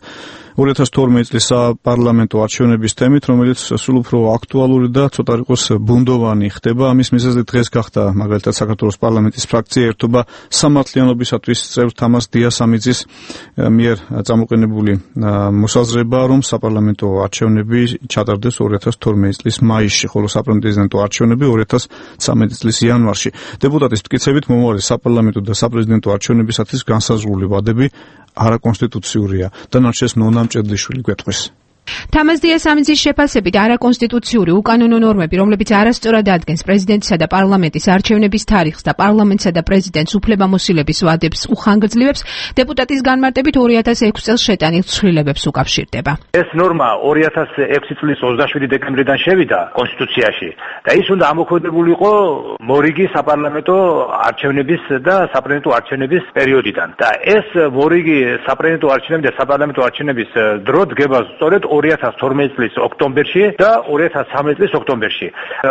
2012 წლის საპარლამენტო არჩევნების თემით, რომელიც სულ უფრო აქტუალური და ცოტა იყოს ბუნდოვანი ხდება. ამის მიზეზი დღეს გახდა მაგალითად საქართველოს პარლამენტის ფრაქცია ერთობა სამართლიანობისათვის წევრ თამაზ დიასამიძის მიერ წამოყენებული მოსაზრება, რომ საპარლამენტო არჩევნები ჩატარდეს 2012 წლის მაისში, ხოლო საპრეზიდენტო არჩევნები 2013 წლის იანვარში. დეპუტატის მტკიცებით მომავალი საპარლამენტო და საპრეზიდენტო არჩევნებისათვის განსაზღვრული ვადები არაკონსტიტუციურია. დანარჩენს ნონა მჭედლიშვილი გვეტყვის. თამაზ დიასამიძის შეფასებით არაკონსტიტუციური უკანონო ნორმები, რომლებიც არასწორად ადგენს პრეზიდენტისა და პარლამენტის არჩევნების თარიღს და პარლამენტსა და პრეზიდენტს უფლებამოსილების ვადებს უხანგრძლივებს, დეპუტატის განმარტებით 2006 წელს შეტანილ ცვლილებებს უკავშირდება. ეს ნორმა 2006 წლის 27 დეკემბრიდან შევიდა კონსტიტუციაში და ის უნდა ამოქმედებულიყო მორიგი საპარლამენტო არჩევნების და საპრეზიდენტო არჩევნების პერიოდიდან. და ეს მორიგი საპრეზიდენტო არჩევნების და საპარლამენტო არჩევნების დრო დგება სწორედ 2012 წლის ოქტომბერში და 2013 წლის ოქტომბერში.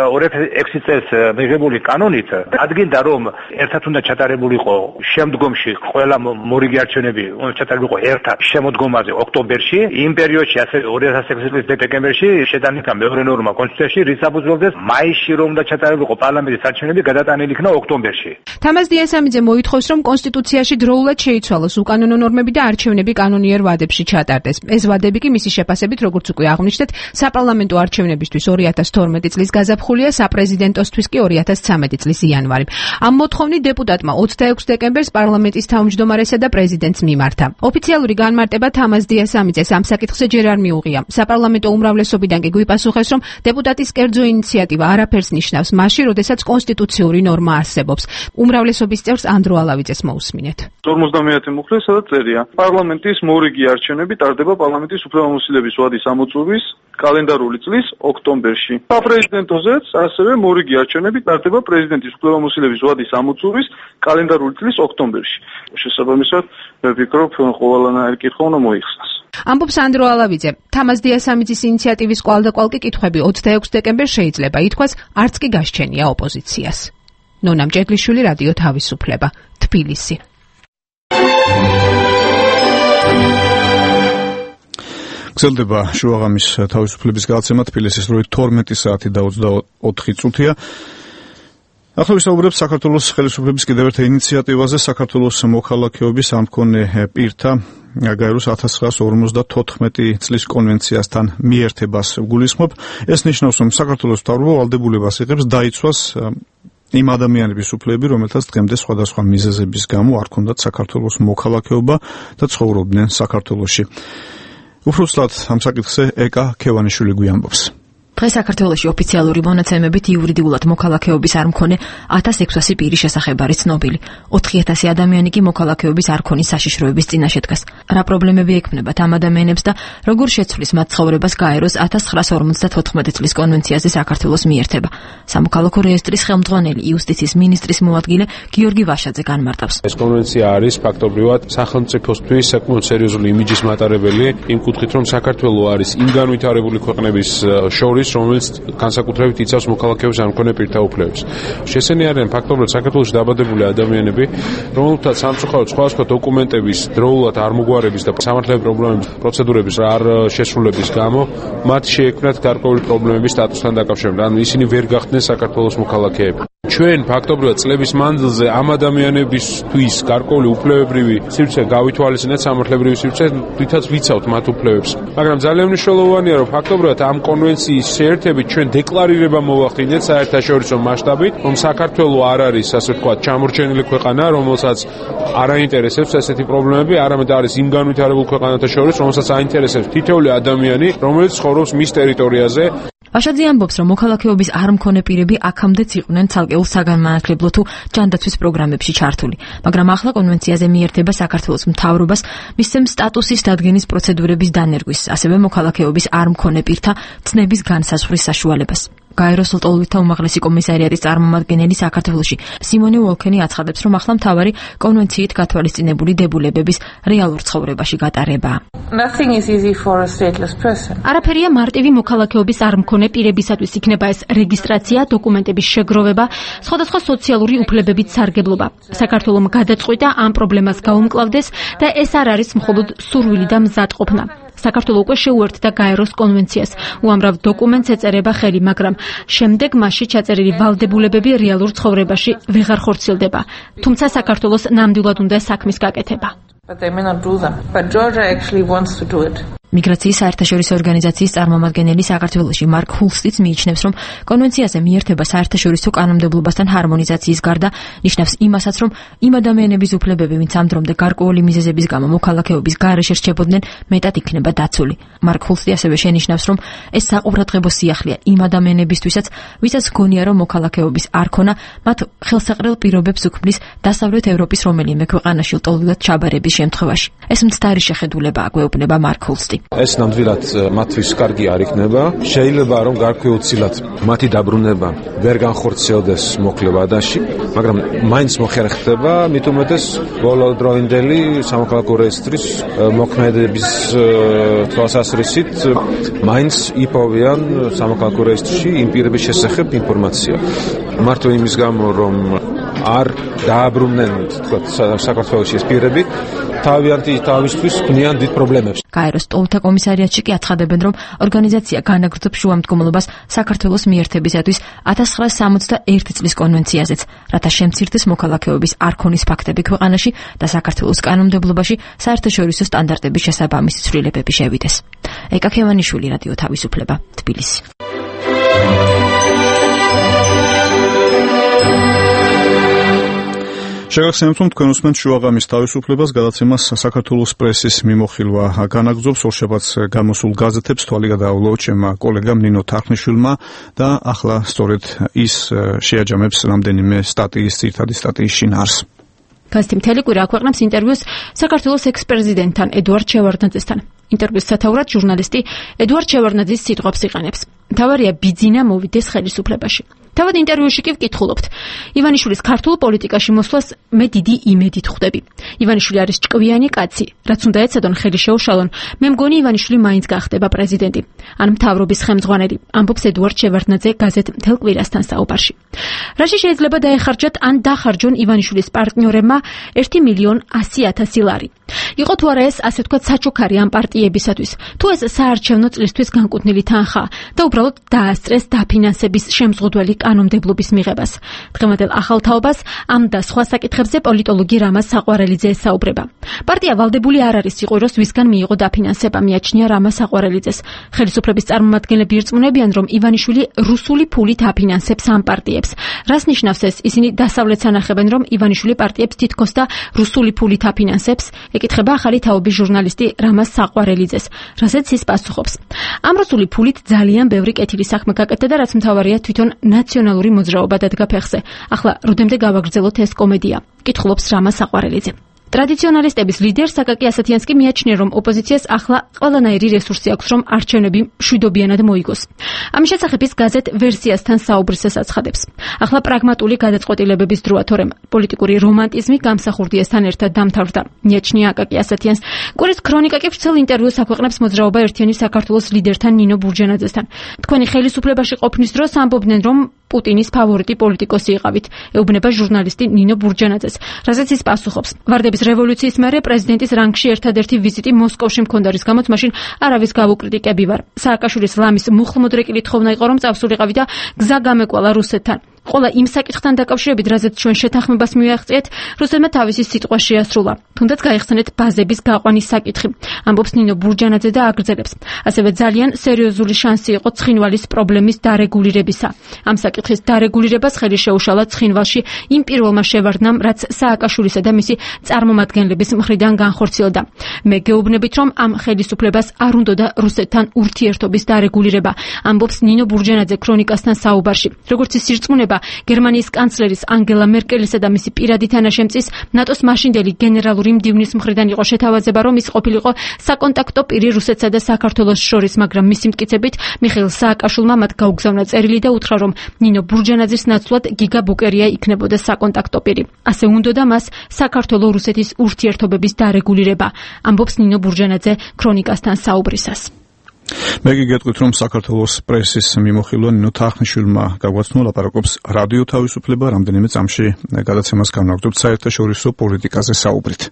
2006 წელს მიღებული კანონით ადგენდა, რომ ერთად უნდა ჩატარებულიყო შემდგომში ყველა მორიგი არჩევნები უნდა ჩატარებულიყო ერთად შემოდგომაზე ოქტომბერში. იმ პერიოდში ასე 2006 წლის დეკემბერში შეტანილია მეორე ნორმა კონსტიტუციაში, რის საფუძველზეც მაისში რომ უნდა ჩატარებულიყო პარლამენტის არჩევნები გადატანილი იქნა ოქტომბერში. თამაზ დიასამიძე მოითხოვს, რომ კონსტიტუციაში დროულად შეიცვალოს უკანონო ნორმები და არჩევნები კანონიერ ვადებში ჩატარდეს. ეს ვადები კი მისი შეფასებით, როგორც უკვე აღვნიშნეთ, საპარლამენტო არჩევნებისთვის 2012 წლის გაზაფხულია, საპრეზიდენტოსთვის კი 2013 წლის იანვარი. ამ მოთხოვნით დეპუტატმა 26 დეკემბერს პარლამენტის თავმჯდომარესა და პრეზიდენტს მიმართა. ოფიციალური განმარტება თამაზ დიასამიძეს ამ საკითხზე ჯერ არ მიუღია. საპარლამენტო უმრავლესობიდან კი გვიპასუხეს, რომ დეპუტატის კერძო ინიციატივა არაფერს ნიშნავს მაშინ, როდესაც კონსტიტუციური ნორმა არსებობს. უმრავლესობის წევრს ანდრო ალავიძეს მოусმინეთ. 51 მუხლე სადაც წერია: პარლამენტის მორიგი არჩევნები ტარდება პარლამენტის უფლებამოსილების ვადის ამოწურვის კალენდარული წლის ოქტომბერში. საპრეზიდენტოზეც ასევე მორიგი არჩევნები ტარდება პრეზიდენტის უფლებამოსილების ვადის ამოწურვის კალენდარული წლის ოქტომბერში. შესაბამისად, მე ვფიქრობ, ყველანაირი კითხვა უნდა მოიხსნას. ამბობს ანდრო ალავიძე. თამაზ დიასამიძის ინიციატივის კვალდაკვალ კი კითხვები 26 დეკემბერს შეიძლება ითქვას, არც კი გასჩენია ოპოზიციას. ნონა მჭედლიშვილი, რადიო თავისუფლება, თბილისი. გრძელდება შუაღამის თავისუფლების გადაცემა თბილისის 12 საათი და 24 წუთია. ახლა ვისაუბრებთ საქართველოს ხელისუფლების კიდევ ერთ ინიციატივაზე, საქართველოს მოქალაქეობის ამ მქონე პირთა გაეროს 1954 წლის კონვენციასთან მიერთებას გულისხმობ. ეს ნიშნავს, რომ საქართველოს მთავრობა ვალდებულებას იღებს დაიცვას იმ ადამიანების უფლებები, რომელთაც დღემდე სხვადასხვა მიზეზების გამო არ ჰქონდათ საქართველოს მოქალაქეობა და ცხოვრობდნენ საქართველოში. უბრალოდ ამ საკითხზე ეკა ქევანიშვილი გვიამბობს. დღეს საქართველოში ოფიციალური მონაცემებით იურიდიულად მოქალაქეობის არ მქონე 1600 პირის შესახებ არის ცნობილი. 4000 ადამიანი კი მოქალაქეობის არ ქონის საშიშროების წინაშე დგას. რა პრობლემები ექმნებათ ამ ადამიანებს და როგორ შეცვლის მათ ცხოვრებას გაეროს 1954 წლის კონვენციაზე საქართველოს მიერთება. სამოქალაქო რეესტრის ხელმძღვანელი იუსტიციის მინისტრის მოადგილე გიორგი ვაშაძე განმარტავს. ეს კონვენცია არის ფაქტობრივად სახელმწიფოსთვის საკმაოდ სერიოზული იმიჯის მატარებელი, იმ კუთხით რომ საქართველო არის იმ განვითარებული ქვეყნების შორის რომელიც განსაკუთრებით იცავს მოქალაქეობის არ მქონე პირთა უფლებებს. შესენი არიან ფაქტობრივად საქართველოში დაბადებული ადამიანები, რომელთაც სამწუხაროდ სხვადასხვა დოკუმენტების დროულად არ მოგვარების და სამართლებრივი პრობლემების პროცედურების არ შესრულების გამო მათ შეექმნათ გარკვეული პრობლემების სტატუსთან დაკავშირებით. ანუ ისინი ვერ გახდნენ საქართველოს მოქალაქეები. ჩვენ ფაქტობრივად წლების მანძილზე ამ ადამიანებისთვის გარკვეული უფლებებრივი სივრცე გავითვალისწინეთ სამართლებრივი სივრცე, რითაც ვიცავთ მათ უფლებებს. მაგრამ ძალიან მნიშვნელოვანია, რომ ფაქტობრივად ამ კონვენციის შეერთებით ჩვენ დეკლარირება მოვახდინეთ საერთაშორისო მასშტაბით, რომ საქართველო არ არის, ასე ვთქვათ, ჩამორჩენილი ქვეყანა, რომელსაც არ აინტერესებს ესეთი პრობლემები, არამედ არის იმ განვითარებულ ქვეყანათა შორის, რომელსაც აინტერესებს თითოეული ადამიანი, რომელიც ცხოვრობს მის ტერიტორიაზე. ვაშაძე ამბობს, რომ მოქალაქეობის არ მქონე პირები აქამდეც იყვნენ ცალკეულ საგანმანათლებლო თუ ჯანდაცვის პროგრამებში ჩართული, მაგრამ ახლა კონვენციაზე მიერთება საქართველოს მთავრობას მისცემს სტატუსის დადგენის პროცედურების დანერგვის, ასევე მოქალაქეობის არ მქონე პირთა ცნების განსაზღვრის საშუალებას. გაეროს ლტოლვილთა უმაღლესი კომისარიატის წარმომადგენელი საქართველოში სიმონე უოლქენი აცხადებს, რომ ახლა მთავარი კონვენციით გათვალისწინებული დებულებების რეალურ ცხოვრებაში გატარებაა. არაფერია მარტივი მოქალაქეობის არ მქონე პირებისათვის, იქნება ეს რეგისტრაცია, დოკუმენტების შეგროვება, სხვადასხვა სოციალური უფლებებით სარგებლობა. საქართველომ გადაწყვიტა ამ პრობლემას გაუმკლავდეს და ეს არ არის მხოლოდ სურვილი და მზადყოფნა. საქართველო უკვე შეუერთდა გაეროს კონვენციას. უამრავ დოკუმენტს ეწერება ხელი, მაგრამ შემდეგ მასში ჩაწერილი ვალდებულებები რეალურ ცხოვრებაში ვეღარ ხორციელდება. თუმცა საქართველოს ნამდვილად უნდა საქმის გაკეთება. მიგრაციის საერთაშორისო ორგანიზაციის წარმომადგენელი საქართველოში მარკ ჰულსტიც მიიჩნევს, რომ კონვენციაზე მიერთება საერთაშორისო კანონმდებლობასთან ჰარმონიზაციის გარდა ნიშნავს იმასაც, რომ იმ ადამიანების უფლებები, ვინც ამ დრომდე გარკვეული მიზეზების გამო მოქალაქეობის გარეშე რჩებოდნენ, მეტად იქნება დაცული. მარკ ჰულსტი ასევე შენიშნავს, რომ ეს საყურადღებო სიახლეა იმ ადამიანებისთვისაც, ვისაც გონია, რომ მოქალაქეობის არ ქონა, მათ ხელსაყრელ პირობებს უქმნის დასავლეთ ევროპის რომელიმე ქვეყანაში ლტოლვილად ჩაბარების შემთხვევაში. ეს მცდარი შეხედულებაა, გვეუბნება მარკ ჰულსტი. ეს ნამდვილად მათთვის კარგი არ იქნება. შეიძლება რომ გარკვეულწილად მათი დაბრუნება ვერ განხორციელდეს მოქლებადაში, მაგრამ მაინც მოხერხდება, მით უმეტეს ბოლოდროინდელი სამოქალაქო რეესტრის მოქმედების თვალსაზრისით მაინც იპოვიან სამოქალაქო რეესტრში იმ პირების შესახებ ინფორმაცია. მარტო იმის გამო, რომ არ დააბრუნდნენ, თქვათ, საქართველოში ეს პირები, თავისთვის ქმნიან დიდ პრობლემებს. გაეროს ლტოლვილთა კომისარიატში კი აცხადებენ, რომ ორგანიზაცია განაგრძობს შუამდგომლობას საქართველოს მიერთებისათვის 1961 წლის კონვენციაზეც, რათა შემცირდეს მოქალაქეობის არ ქონის ფაქტები ქვეყანაში და საქართველოს კანონმდებლობაში საერთაშორისო სტანდარტების შესაბამისი ცვლილებები შევიდეს. ეკა ქევანიშვილი, რადიო თავისუფლება, თბილისი. შეგახსენებთ, რომ თქვენ უსმენთ შუაღამის თავისუფლებას, გადაცემას საქართველოს პრესის მიმოხილვა განაგრძობს, ორშაბათს გამოსულ გაზეთებს თვალი გადაავლო ჩემმა კოლეგამ ნინო თარხნიშვილმა და ახლა სწორედ ის შეაჯამებს რამდენიმე სტატიის, ძირითადი სტატიის შინაარს. გაზეთი მთელი კვირა აქვეყნებს ინტერვიუს საქართველოს ექს-პრეზიდენტთან ედუარდ შევარდნაძესთან. ინტერვიუს სათაურად ჟურნალისტი ედუარდ შევარდნაძის სიტყვებს იყენებს. მთავარია ბიძინა მოვიდეს ხელისუფლებაში. თავად ინტერვიუში კი ვკითხულობთ. ივანიშვილის ქართულ პოლიტიკაში მოსვლას მე დიდი იმედით ხვდები. ივანიშვილი არის ჭკვიანი კაცი, რაც უნდა ეცადონ ხელი შეუშალონ. მე მგონი ივანიშვილი მაინც გახდება პრეზიდენტი. ან მთავრობის ხელმძღვანელი, ამბობს ედუარდ შევარდნაძე გაზეთ მთელ კვირასთან საუბარში. რაში შეიძლება დაეხარჯათ ან დახარჯონ ივანიშვილის პარტნიორებმა 1,100,000 ლარი. იყო თუ არა ეს, ასე ვთქვათ, საჩუქარი ამ პარტიებისათვის. თუ ეს საარჩევნო წლისთვის განკუთვნილი თანხა და უბრალოდ დაასწრეს დაფინანსების შემზღუდველი კანონმდებლობის მიღებას. დღევანდელ ახალ თაობას ამ და სხვა საკითხებზე პოლიტოლოგი რამაზ საყვარელიძე ესაუბრება. პარტია ვალდებული არ არის სიყვიროს ვისგან მიიღო დაფინანსება, მიაჩნია რამაზ საყვარელიძეს. ხელისუფლების წარმომადგენლები ირწმუნებიან, რომ ივანიშვილი რუსული ფულით აფინანსებს ამ პარტიებს. რას ნიშნავს ეს? ისინი დასავლეთს ანახებენ, რომ ივანიშვილი პარტიებს თითქოს და რუსული ფულით აფინანსებს? ეკითხება ახალი თაობის ჟურნალისტი რამაზ საყვარელიძეს, რასაც ის პასუხობს. ამ რუსული ფულით ძალიან ბევრი კეთილი საქმე გაკეთდა და რაც მთავარია, თვითონ ნაციონალური მოძრაობა დადგა ფეხზე. ახლა როდემდე გავაგრძელოთ ეს კომედია? კითხულობს რამაზ საყვარელიძე. ტრადიციონალისტების ლიდერს აკაკი ასათიანს კი მიაჩნია, რომ ოპოზიციას ახლა ყველანაირი რესურსი აქვს, რომ არჩევნები მშვიდობიანად მოიგოს. ამის შესახებ ის გაზეთ ვერსიასთან საუბრისას აცხადებს. ახლა პრაგმატული გადაწყვეტილებების დროა, თორემ პოლიტიკური რომანტიზმი გამსახურდიასთან ერთად დამთავრდა. მიაჩნია აკაკი ასათიანს. კვირის ქრონიკა კი ვრცელ ინტერვიუს აქვეყნებს მოძრაობა ერთიანი საქართველოს ლიდერთან ნინო ბურჯანაძესთან. თქვენი ხელისუფლებაში ყოფნის დროს ამბობდნენ, რომ პუტინის ფავორიტი პოლიტიკოსი იყავით, ეუბნება ჟურნალისტი ნინო ბურჯანაძეს, რასაც ის პასუხობს. ვარდების რევოლუციის მერე პრეზიდენტის რანგში ერთადერთი ვიზიტი მოსკოვში მქონდა, რის გამოც მაშინ არავის გავუკრიტიკები ვარ. სააკაშვილის ლამის მუხლმოდრეკილი თხოვნა იყო, რომ წავსულიყავი და გზა გამეკვალა რუსეთთან. ყველა იმ საკითხთან დაკავშირებით, რაზეც ჩვენ შეთანხმებას მივაღწიეთ, რუსეთმა თავისი სიტყვა შეასრულა. თუნდაც გაიხსენეთ ბაზების გაყვანის საკითხი, ამბობს ნინო ბურჯანაძე და აგრძელებს. ასევე ძალიან სერიოზული შანსი იყო ცხინვალის პრობლემის დარეგულირებისა. ამ საკითხის დარეგულირებას ხელი შეუშალა ცხინვალში იმ პირველმა შევარდნამ, რაც სააკაშვილისა და მისი წარმომადგენლების მხრიდან განხორციელდა. მე გეუბნებით, რომ ამ ხელისუფლებას არ უნდოდა რუსეთთან ურთიერთობის დარეგულირება, ამბობს ნინო ბურჯანაძე ქრონიკასთან საუბარში. როგორც ის ირწმუნება, გერმანიის კანცლერის ანგელა მერკელისა და მისი პირადი თანაშემწის ნატოს მაშინდელი გენერალური მდივნის მხრიდან იყო შეთავაზება, რომ ის ყოფილიყო საკონტაქტო პირი რუსეთსა და საქართველოს შორის, მაგრამ მისი მტკიცებით მიხეილ სააკაშვილმა მათ გაუგზავნა წერილი და უთხრა, რომ ნინო ბურჯანაძის ნაცვლად გიგა ბუკერია იქნებოდა საკონტაქტო პირი. ასე უნდოდა მას საქართველო-რუსეთის ურთიერთობების დარეგულირება, ამბობს ნინო ბურჯანაძე ქრონიკასთან საუბრისას. მე გიგეთქვით, რომ საქართველოს პრესის მიმოხილვა ნინო თახნიშვილმა გაგვაცნო, ლაპარაკობს რადიო თავისუფლება, რამდენიმე წამში გადაცემას განაგრძობთ საერთაშორისო პოლიტიკაზე საუბრით.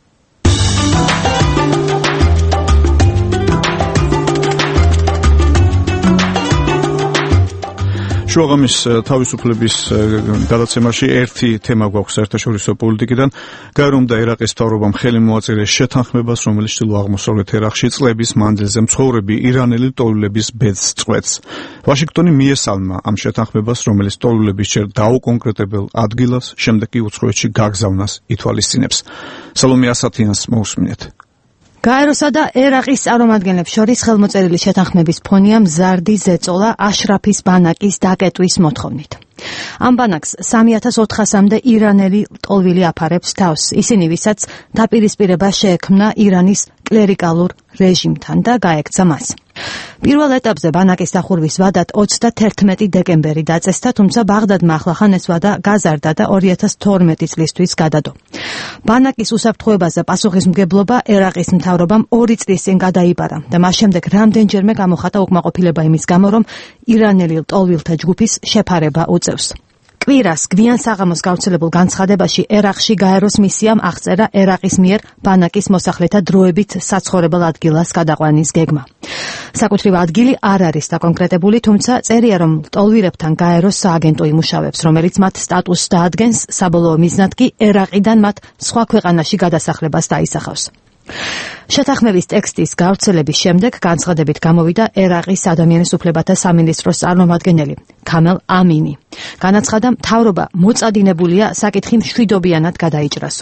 შუაღამის თავისუფლების გადაცემაში ერთი თემა გვაქვს საერთაშორისო პოლიტიკიდან. გაერომ და ერაყის მთავრობამ ხელი მოაწერეს შეთანხმებას, რომელიც ჩრდილო-აღმოსავლეთ ერაყში წლების მანძილზე მცხოვრები ირანელი ლტოლვილების ბედს წყვეტს. ვაშინგტონი მიესალმა ამ შეთანხმებას, რომელიც ლტოლვილების ჯერ დაუკონკრეტებელ ადგილას, შემდეგ კი უცხოეთში გაგზავნას ითვალისწინებს. სალომე ასათიანს მოусმინეთ. გაეროსა და ერაყის წარმომადგენლებს შორის ხელმოწერილი შეთანხმების ფონია მზარდი ზეწოლა აშრაფის ბანაკის დაკეტვის მოთხოვნით. ამ ბანაკს 3400-მდე ირანელი ლტოლვილი აფარებს თავს, ისინი ვისაც დაპირისპირება შეექმნა ირანის კლერიკალურ რეჟიმთან და გაექცა მას. პირველ ეტაპზე ბანაკის დახურვის ვადად 31 დეკემბერი დაწესდა, თუმცა ბაღდადმა ახლახან ეს ვადა გაზარდა და 2012 წლისთვის გადადო. ბანაკის უსაფრთხოებაზე პასუხისმგებლობა ერაყის მთავრობამ 2 წლის წინ გადაიბარა და მას შემდეგ რამდენჯერმე გამოხატა უკმაყოფილება იმის გამო, რომ ირანელი ლტოლვილთა ჯგუფის შეფარება უწევს. კვირას გვიან საღამოს გავრცელებულ განცხადებაში ერაყში გაეროს მისიამ აღწერა ერაყის მიერ ბანაკის მოსახლეთა დროებით საცხოვრებელ ადგილას გადაყვანის გეგმა. საკუთრივ ადგილი არ არის დაკონკრეტებული, თუმცა წერია, რომ ლტოლვილებთან გაეროს სააგენტო იმუშავებს, რომელიც მათ სტატუსს დაადგენს, საბოლოო მიზნად კი ერაყიდან მათ სხვა ქვეყანაში გადასახლებას დაისახავს. შეთანხმების ტექსტის გავრცელების შემდეგ განცხადებით გამოვიდა ერაყის ადამიანის უფლებათა სამინისტროს წარმომადგენელი ქამელ ამინი. განაცხადა, მთავრობა მოწადინებულია საკითხი მშვიდობიანად გადაიჭრასო.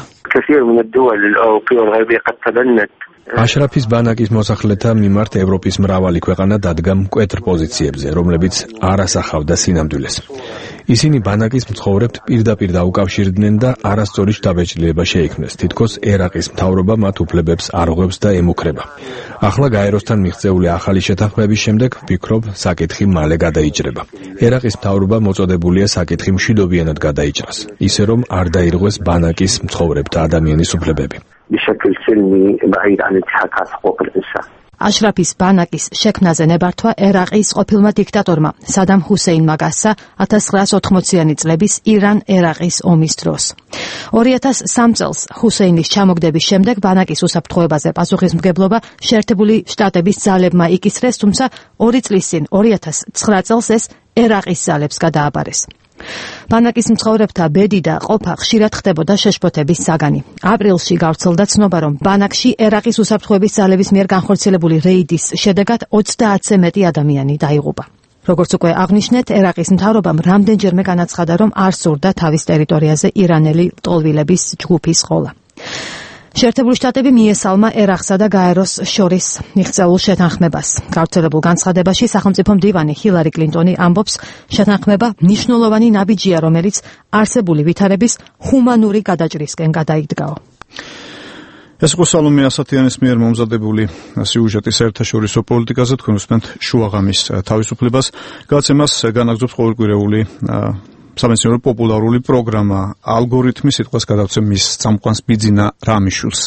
აშრაფის ბანაკის მოსახლეთა მიმართ ევროპის მრავალი ქვეყანა დადგა მკვეთრ პოზიციებზე, რომლებიც არ ასახავდა სინამდვილეს. ისინი ბანაკის მცხოვრებთ პირდაპირ დაუკავშირდნენ და არასწორი შთაბეჭდილება შეიქმნეს. თითქოს ერაყის მთავრობა მათ უფლებებს არ ღვევს და ემუქრება. ახლა გაეროსთან მიღწეული ახალი შეთანხმების შემდეგ ვფიქრობ, საკითხი მალე გადაიჭრება. ერაყის მთავრობა მოწოდებულია საკითხი მშვიდობიანად გადაიჭრას, ისე რომ არ დაირღვეს ბანაკის მცხოვრებთა ადამიანის უფლებები. აშრაფის ბანაკის შექმნაზე ნებართვა ერაყის ყოფილმა დიქტატორმა სადამ ჰუსეინმა გასცა 1980-იანი წლების ირან-ერაყის ომის დროს. 2003 წელს ჰუსეინის ჩამოგდების შემდეგ ბანაკის უსაფრთხოებაზე პასუხისმგებლობა შეერთებული შტატების ძალებმა იკისრეს, თუმცა 2 წლის წინ 2009 წელს ეს ერაყის ძალებს გადააბარეს. ბანაკის მცხოვრებთა ბედი და ყოფა ხშირად ხდებოდა შეშფოთების საგანი. აპრილში გავრცელდა ცნობა, რომ ბანაკში ერაყის უსაფრთხოების ძალების მიერ განხორციელებული რეიდის შედეგად 30-ზე მეტი ადამიანი დაიღუპა. როგორც უკვე აღნიშნეთ, ერაყის მთავრობამ რამდენჯერმე განაცხადა, რომ არ სურდა თავის ტერიტორიაზე ირანელი ლტოლვილების ჯგუფის ყოლა. შეერთებული შტატები მიესალმა ერაყსა და გაეროს შორის მიღწეულ შეთანხმებას. გავრცელებულ განცხადებაში სახელმწიფო მდივანი ჰილარი კლინტონი ამბობს, შეთანხმება მნიშვნელოვანი ნაბიჯია, რომელიც არსებული ვითარების ჰუმანური გადაჭრისკენ გადაიდგაო. ეს იყო სალომე ასათიანის მიერ მომზადებული სიუჟეტი საერთაშორისო პოლიტიკაზე. თქვენ უსმენთ შუაღამის თავისუფლებას. გადაცემას განაგრძობს ყოველკვირეული სამეცნიერო პოპულარული პროგრამა ალგორითმი. სიტყვას გადავცემ მის წამყვანს ბიძინა რამიშვილს.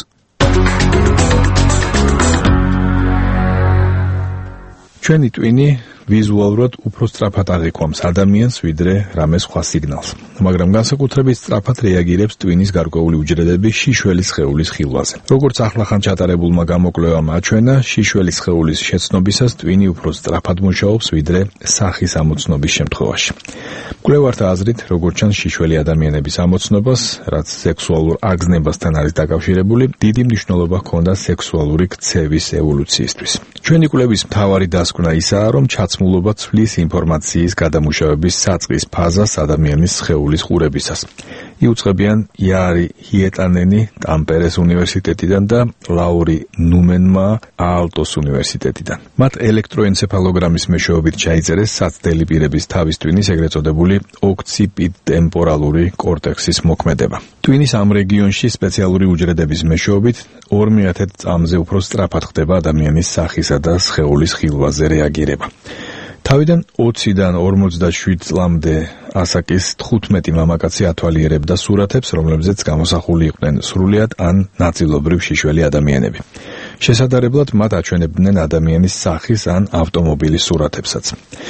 ჩვენი ტვინი ვიზუალურად უფრო სწრაფად აღიქვამს ადამიანს, ვიდრე რამე სხვა სიგნალს. მაგრამ განსაკუთრებით სწრაფად რეაგირებს ტვინის გარკვეული უჯრედები შიშველის სხეულის ხილვაზე. როგორც ახლახან ჩატარებულმა გამოკვლევამ აჩვენა, შიშველის სხეულის შეცნობისას ტვინი უფრო სწრაფად მუშაობს, ვიდრე სახის ამოცნობის შემთხვევაში. მკვლევართა აზრით, როგორც ჩანს, შიშველი ადამიანების ამოცნობას, რაც სექსუალურ აგზნებასთან არის დაკავშირებული, დიდი მნიშვნელობა ჰქონდა სექსუალური ქცევის ევოლუციისთვის. ჩვენი კვლევის მთავარი დასკვნა ისაა, რომ ჩაცმულობა ცვლის ინფორმაციის გადამუშავების საწყის ფაზას ადამიანის სხეულის ყურებისას. იუწყებიან იარი ჰიეტანენი ტამპერეს უნივერსიტეტიდან და ლაური ნუმენმა აალტოს უნივერსიტეტიდან. მათ ელექტროენცეფალოგრამის მეშვეობით ჩაიწერეს საცდელი პირების თავის ტვინის ეგრეთ წოდებული ოქციპიტემპორალური კორტექსის მოქმედება. ტვინის ამ რეგიონში სპეციალური უჯრედების მეშვეობით 2000 წამზე უფრო სწრაფად ხდება ადამიანის სახისა და სხეულის ხილვაზე რეაგირება. თავიდან 20-დან 47 წლამდე ასაკის 15 მამაკაცი ათვალიერებდა სურათებს, რომლებზეც გამოსახული იყვნენ სრულიად ან ნაწილობრივ შიშველი ადამიანები. შესადარებლად მათ აჩვენებდნენ ადამიანის სახის ან ავტომობილის სურათებსაც.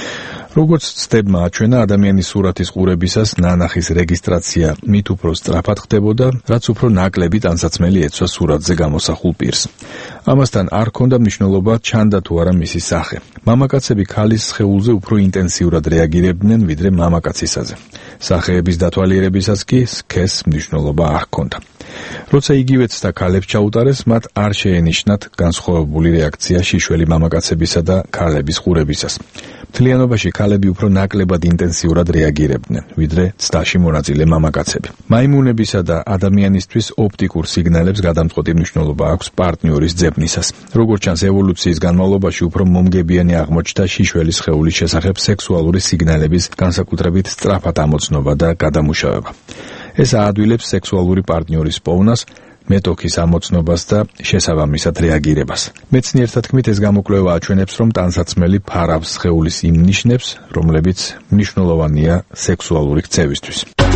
როგორც ცდებმა აჩვენა, ადამიანის სურათის ყურებისას ნანახის რეგისტრაცია მით უფრო სწრაფად ხდებოდა, რაც უფრო ნაკლები ტანსაცმელი ეცვა სურათზე გამოსახულ პირს. ამასთან არ ჰქონდა მნიშვნელობა, ჩანდა თუ არა მისი სახე. მამაკაცები ქალის სხეულზე უფრო ინტენსიურად რეაგირებდნენ, ვიდრე მამაკაცისაზე. სახეების დათვალიერებისას კი სქესს მნიშვნელობა არ ჰქონდა. როცა იგივეც და ქალებს ჩაუტარეს, მათ არ შეენიშნათ განსხვავებული რეაქცია შიშველი მამაკაცებისა და ქალების ყურებისას. მთლიანობაში ქალები უფრო ნაკლებად ინტენსიურად რეაგირებდნენ, ვიდრე ცდაში მონაწილე მამაკაცები. მაიმუნებისა და ადამიანისთვის ოპტიკურ სიგნალებს გადამწყვეტი მნიშვნელობა აქვს პარტნიორის ძებნისას. როგორც ჩანს, ევოლუციის განმავლობაში უფრო მომგებიანი აღმოჩნდა შიშველის სხეულის შესახებ სექსუალური სიგნალების განსაკუთრებით სწრაფად ამოცნობა და გადამუშავება. ეს აადვილებს სექსუალური პარტნიორის პოვნას, მეტოქის ამოცნობას და შესაბამისად რეაგირებას. მეცნიერთა თქმით, ეს გამოკვლევა აჩვენებს, რომ ტანსაცმელი ფარავს სხეულის იმ ნიშნებს, რომლებიც მნიშვნელოვანია სექსუალური ქცევისთვის.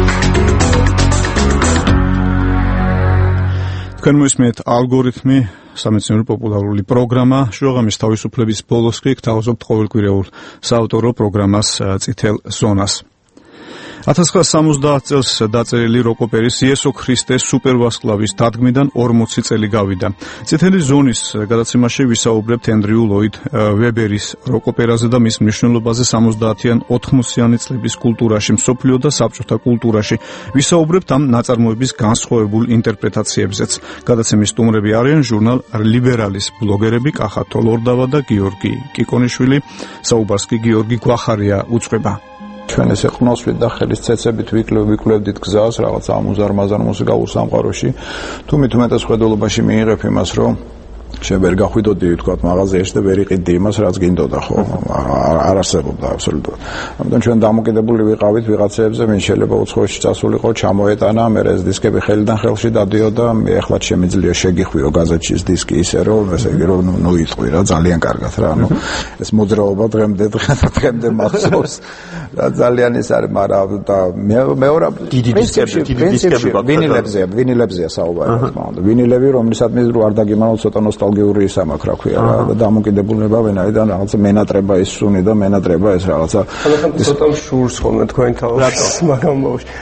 თქვენ მოისმენთ ალგორითმი, სამეცნიერო პოპულარული პროგრამა. შუაღამის თავისუფლების ბოლოს კი გთავაზობთ ყოველკვირეულ საავტორო პროგრამას წითელ ზონას. 1970 წელს დაწერილი როკ-ოპერის იესო ქრისტეს სუპერვარსკვლავის დადგმიდან 40 წელი გავიდა. წითელი ზონის გადაცემაში ვისაუბრებთ ენდრიუ ლოიდ ვებერის როკ-ოპერაზე და მის მნიშვნელობაზე 70-იან 80-იანი წლების კულტურაში, მსოფლიო და საბჭოთა კულტურაში. ვისაუბრებთ ამ ნაწარმოების განსხვავებულ ინტერპრეტაციებზეც. გადაცემის სტუმრები არიან ჟურნალ ლიბერალის ბლოგერები კახა თოლორდავა და გიორგი კიკონიშვილი. საუბარს კი გიორგი გვახარია უწყება. ჩვენ ესე ყნოსვით და ხელის ცეცებით ვიკლებდით გზას რაღაც ამუზარმაზარ მუსიკა უსამყაროში. თუ მით უმეტეს ხედულობაში მიიღებ იმას, რომ შენ გახვიდოდი თქვა მაღაზიაში და ვერ იყიდი იმას, რაც გინდოდა, ხო? არ არსებობდა აბსოლუტურად. ამიტომ ჩვენ დამოკიდებული ვიყავით ვიღაცებზე, ვინ შეიძლება უცხოეთში წასულიყო, ჩამოეტანა, მე ეს დისკები ხელიდან ხელში დადიოდა, მე ახლა შემიძლია შეგიხვიო გაზეთში ეს დისკი ისე რომ ესე იგი რომ ნუ იტყვი რა, ძალიან კარგად რა, ანუ ეს მოძრაობა დღემდე მახსოვს. რა ძალიან ის არის, მაგრამ და მეორე დიდი დისკები ვინილებზეა საუბარი, რა თქმა უნდა. ვინილები, რომლისადმი რო არ დაგიმარალ ცოტა ნოსტალგიური სამაქ რა ქვია რა და დამოკიდებულება ვენაიდან რაღაცა მენატრება ის სუნი და მენატრება ეს რაღაცა ცოტა შურს ხოლმე თქვენ თავს მაგრამ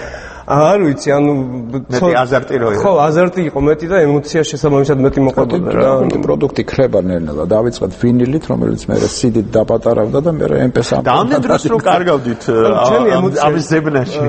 არ ვიცი, ანუ მეტი აზარტი რო იყო. ხო, აზარტი იყო მეტი და ემოცია შესაბამისად მეტი მოყვებოდა რა. პროდუქტი ქრება ნერნალა. დავიწყეთ ვინილით, რომელიც მე CD-ით დაპატარავდა და მე MP3. და ამდენ დროს რო კარგავდით ამის ზებნაში.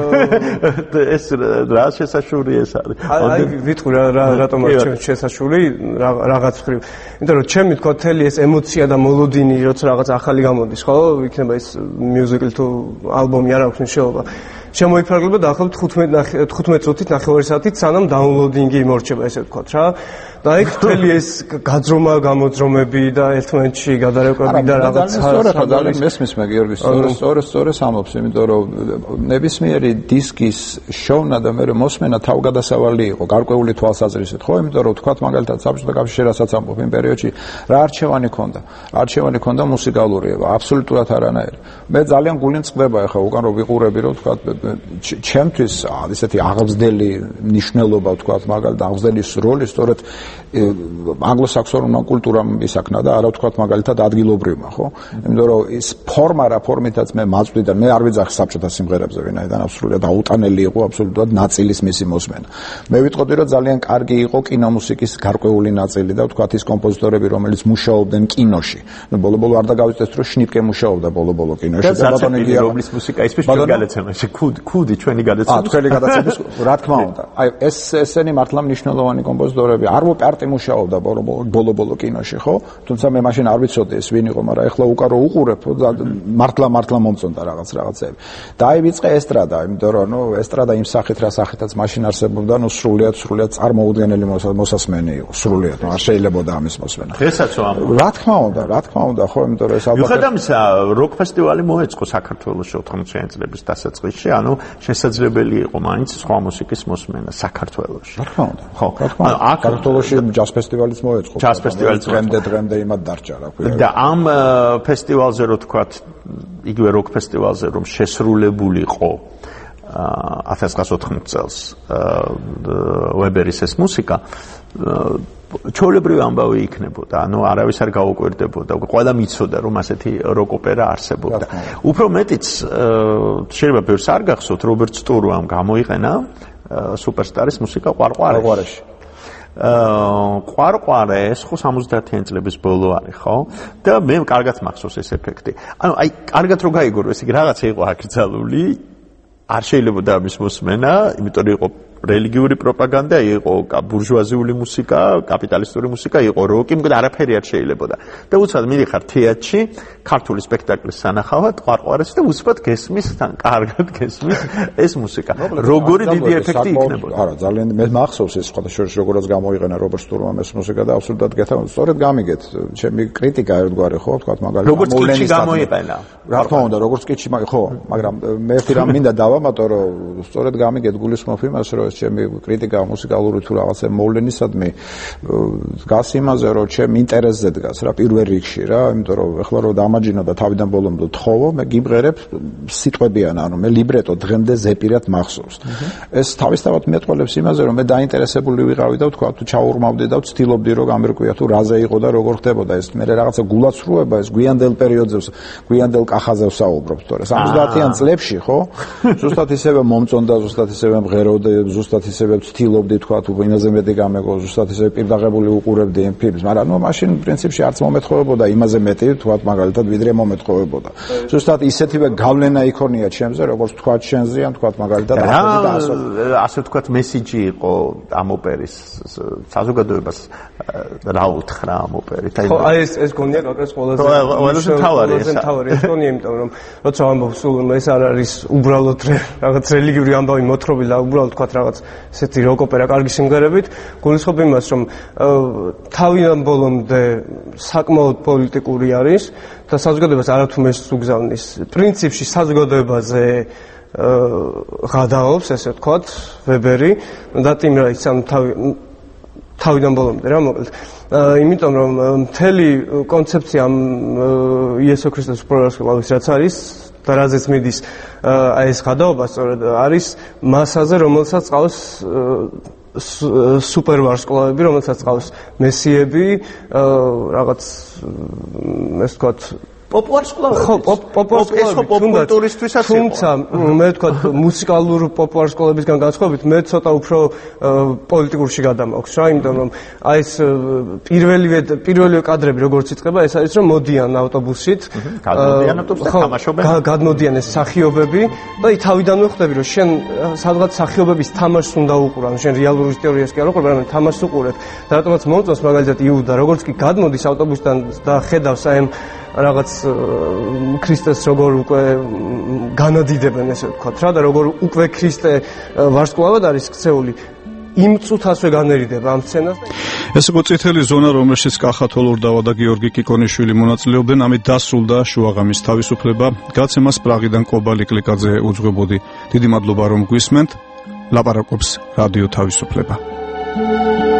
ეს რა შესაშური ეს არის. აი, ვიტყვი რატომ არ შესაშური რაღაც ხრივ. იმიტომ რომ ჩემი თქვა თელი ეს ემოცია და მოლოდინი, როცა რაღაც ახალი გამოდის, ხო? იქნება ეს მიუზიკლი თუ ალბომი არ აქვს მნიშვნელობა. შემოიფარგლება დაახლოებით 15 წუთით 9 საათით სანამ დაუნლოდინგი იმორჩება ესე ვთქვათ რა და იქ მთელი ეს გაძრომა გამოძრომები და ერთმანეთში გადარევები და რაღაცა სწორედ ძალიან მესმის მე გიორგი სწორედ ამობს იმიტომ რომ ნებისმიერი დისკის შოვნა და მე მოსმენა თავგადასავალი იყო გარკვეული თვალსაზრისით ხო იმიტომ რომ ვთქვათ მაგალითად საბჭოთა კავშირში რასაც ამბობ იმ პერიოდში რა არჩევანი ქონდა მუსიკალურია აბსოლუტურად არანაირი მე ძალიან გული მწყდება ახლა უკან რომ ვიყურები რომ ვთქვათ ჩემთვის ისეთი აღგზდელი მნიშვნელობა ვთქვათ მაგალითად აღგზდელი როლი სწორედ ანგლო-საქსონურმა კულტურამ ისაქნა და არა ვთქვათ მაგალითად ადგილობრივმა ხო იმიტომ რომ ის ფორმა რა ფორმითაც მე მაწვდი და მე არ ვიძახი საბჭოთა სიმღერებზე ვინაიდან აბსოლუტურად აუტანელი იყო აბსოლუტურად ნაწილის მისი მოსმენა მე ვიტყოდი რომ ძალიან კარგი იყო კინომუსიკის გარკვეული ნაწილი და ვთქვათ ის კომპოზიტორები რომელიც მუშაობდნენ კინოში ნუ ბოლო-ბოლო არ დაგავიწყდეს რომ შნიპკე მუშაობდა ბოლო-ბოლო კინოში და ბატონი რომლის მუსიკა ის ჩვენ გადაცემაში კუდი ჩვენი გადაცემა თქვენი გადაცემის რა თქმა უნდა აი ესენი მართლა მნიშვნელოვანი კომპოზიტორები არბო პარტი მუშაობდა ბოლო-ბოლო კინოში ხო თუმცა მე მაშინ არ ვიცოდი ეს ვინ იყო მაგრამ ეხლა უკან რო უყურებ მართლა მომწონდა რაღაცები დაივიწყე ესტრადა იმიტომ რომ ნუ ესტრადა იმ სახით რა სახითაც მაშინ არსებობდა ნუ სრულიად წარმოუდგენელი მოსასმენი იყო სრულიად არ შეიძლებოდა ამის მოსმენა დღესაც რა თქმა უნდა ხო იმიტომ რომ ეს ალბათ მიუხედავად იმისა როკ ფესტივალი მოეწყო საქართველოში 80-იანი წლების დასაწყისში ანუ შესაძლებელი იყო მაინც სხვა მუსიკის მოსმენა საქართველოში რა თქმა უნდა ხო საქართველოში ჯაზ ფესტივალიც მოეწყო ჯაზ ფესტივალიც დღემდე იმად დარჩა რა ქვია და ამ ფესტივალზე რო თქვათ იგივე როკ ფესტივალზე რომ შესრულებულიყო 1980 წელს ვებერის ეს მუსიკა ჩოლებრივი ამბავი იქნებოდა, ანუ არავის არ გაუკვირდებოდა, ყველა მიცოდა რომ ასეთი როკ ოპერა არსებობდა. უფრო მეტიც შეიძლება ბევრს არ გახსოვთ, რობერტ სტურუამ გამოიყენა სუპერსტარის მუსიკა ყვარყვარეში. ყვარყვარე ეს ხო 70-იანი წლების ბოლო არის, ხო? და მე კარგად მახსოვს ეს ეფექტი. ანუ აი, კარგად რო გაიგორო, ეს რაღაცა იყო აკრძალული, არ შეიძლებოდა ამის მოსმენა, იმიტომ რომ იყო რელიგიური პროპაგანდა იყო, ბურჟუაზიული მუსიკა, კაპიტალისტური მუსიკა იყო, როკი, მაგრამ არაფერი არ შეიძლებოდა. და უცბად მიდიხარ თეატრში, ქართული სპექტაკლის სანახავად, ყვარყვარეს და უცბად გესმის, კარგად გესმის ეს მუსიკა. როგორი დიდი ეფექტი იქნებოდა. არა, ძალიან მე მახსოვს ეს სხვადასხვა როგორაც გამოიყენა რობერტ სტურუმ ეს მუსიკა და აბსოლუტურად გეთავაზებთ, სწორედ გამიგეთ. ჩემი კრიტიკა ერთგვარი ხო, თქვა მაგალითად როგორც კიჩი გამოიყენა. რა თქმა უნდა, როგორც კიჩი, ხო, მაგრამ მე ერთი რამ მინდა დავამატო, რომ სწორედ გამიგეთ გულისხმობ იმას, რომ ჩემი კრიტიკა მუსიკალური თუ რაღაცა მოვლენისადმი დგას იმაზე, რომ ჩემ ინტერესზე დგას რა პირველ რიგში რა, იმიტომ რომ ეხლა რომ დამაჯინო და თავიდან ბოლომდე თხოვო, მე გიმღერებ სიტყვებიან, ანუ მე ლიბრეტო დღემდე ზეპირად მახსოვს. ეს თავისთავად მეტყოლებს იმაზე, რომ მე დაინტერესებული ვიყავი და თქვა თუ ჩაურმავდი და ვცდილობდი რომ გამერკვია თუ რაზე იყო და როგორ ხდებოდა ეს. მე რაღაცა გულაცრუება ეს გვიანდელ პერიოდზე, გვიანდელ კახაზე ვსაუბრობ, თორე 70-იან წლებში ხო? ზუსტად ისევე მომწონდა, ზუსტად ისევე მღეროდი, ზუსტად ისევე ვცდილობდი თქვა თუ იმაზე მეტი გამეგო, ზუსტად ისევე პირდაღებული უყურებდი იმ ფილმს, მაგრამ ნუ მაშინ პრინციპში არც მომეთხოვებოდა იმაზე მეტი თქვა მაგალითად ვიდრე მომეთხოვებოდა. ზუსტად ისეთივე გავლენა იქონია ჩემზე, როგორც თქვა შენზე, ან თქვა მაგალითად ასე თქვა მესიჯი იყო ამ ოპერის საზოგადოებას რა უთხრა ამ ოპერით. ხო, აი ეს გონია კაკას ყველაზე თავარი ეს გონია, იმიტომ რომ როცა ამბობ სულ ეს არ არის უბრალოდ რაღაც რელიგიური ამბავი მოთხრობილი და უბრალოდ თქვა რაღაც ესეთი როკ ოპერა კარგი სიმღერებით, გულისხმობ იმას, რომ თავიდან ბოლომდე საკმაოდ პოლიტიკური არის და საზოგადოებას არათუმეს უგზავნის. პრინციპში საზოგადოებაზე გადაობს, ესე ვთქვათ, ვებერი, დატიმრა ის ამ თავიდან ბოლომდე რა მოკლედ. იმიტომ რომ მთელი კონცეფცია იესო ქრისტეს უპირველეს რაც არის და რაზეც მიდის აი ეს გადაობა სწორედ არის მასაზე, რომელსაც ყავს სუპერვარსკვლავები, რომელსაც ყავს მესიები, რაღაც ეს თქვა პოპულარსკვლავებისთვისაც თუმცა მე ვთქვა მუსიკალურ პოპულარსკვლავებისგან განსხვავებით მე ცოტა უფრო პოლიტიკურში გადამაქვს რა იმიტომ რომ აი ეს პირველივე კადრები როგორც იწყება ეს არის რომ მოდიან ავტობუსით გადმოდიან ეს მსახიობები და აი თავიდანვე ხვდები რომ შენ სადღაც მსახიობების თამაშს უნდა უყურებ შენ რეალურ ისტორიას კი არ უყურებ არამედ თამაშს უყურებ და რატომაც მომწონს მაგალითად იუდა როგორც კი გადმოდის ავტობუსიდან და ხედავს აი რაღაც ქრისტეს როგორ უკვე განადიდებენ ესე ვთქვათ რა და როგორ უკვე ქრისტე ვარსკვლავად არის ქცეული იმ წუთასვე განერიდება ამ სცენას ეს იყო წითელი ზონა რომელშიც კახა თოლორდავა და გიორგი კიკონიშვილი მონაწილეობდნენ ამით დასრულდა შუაღამის თავისუფლება გაცემას პრაღიდან კობალი კლიკაძე უძღვებოდი დიდი მადლობა რომ გვისმენთ ლაპარაკობს რადიო თავისუფლება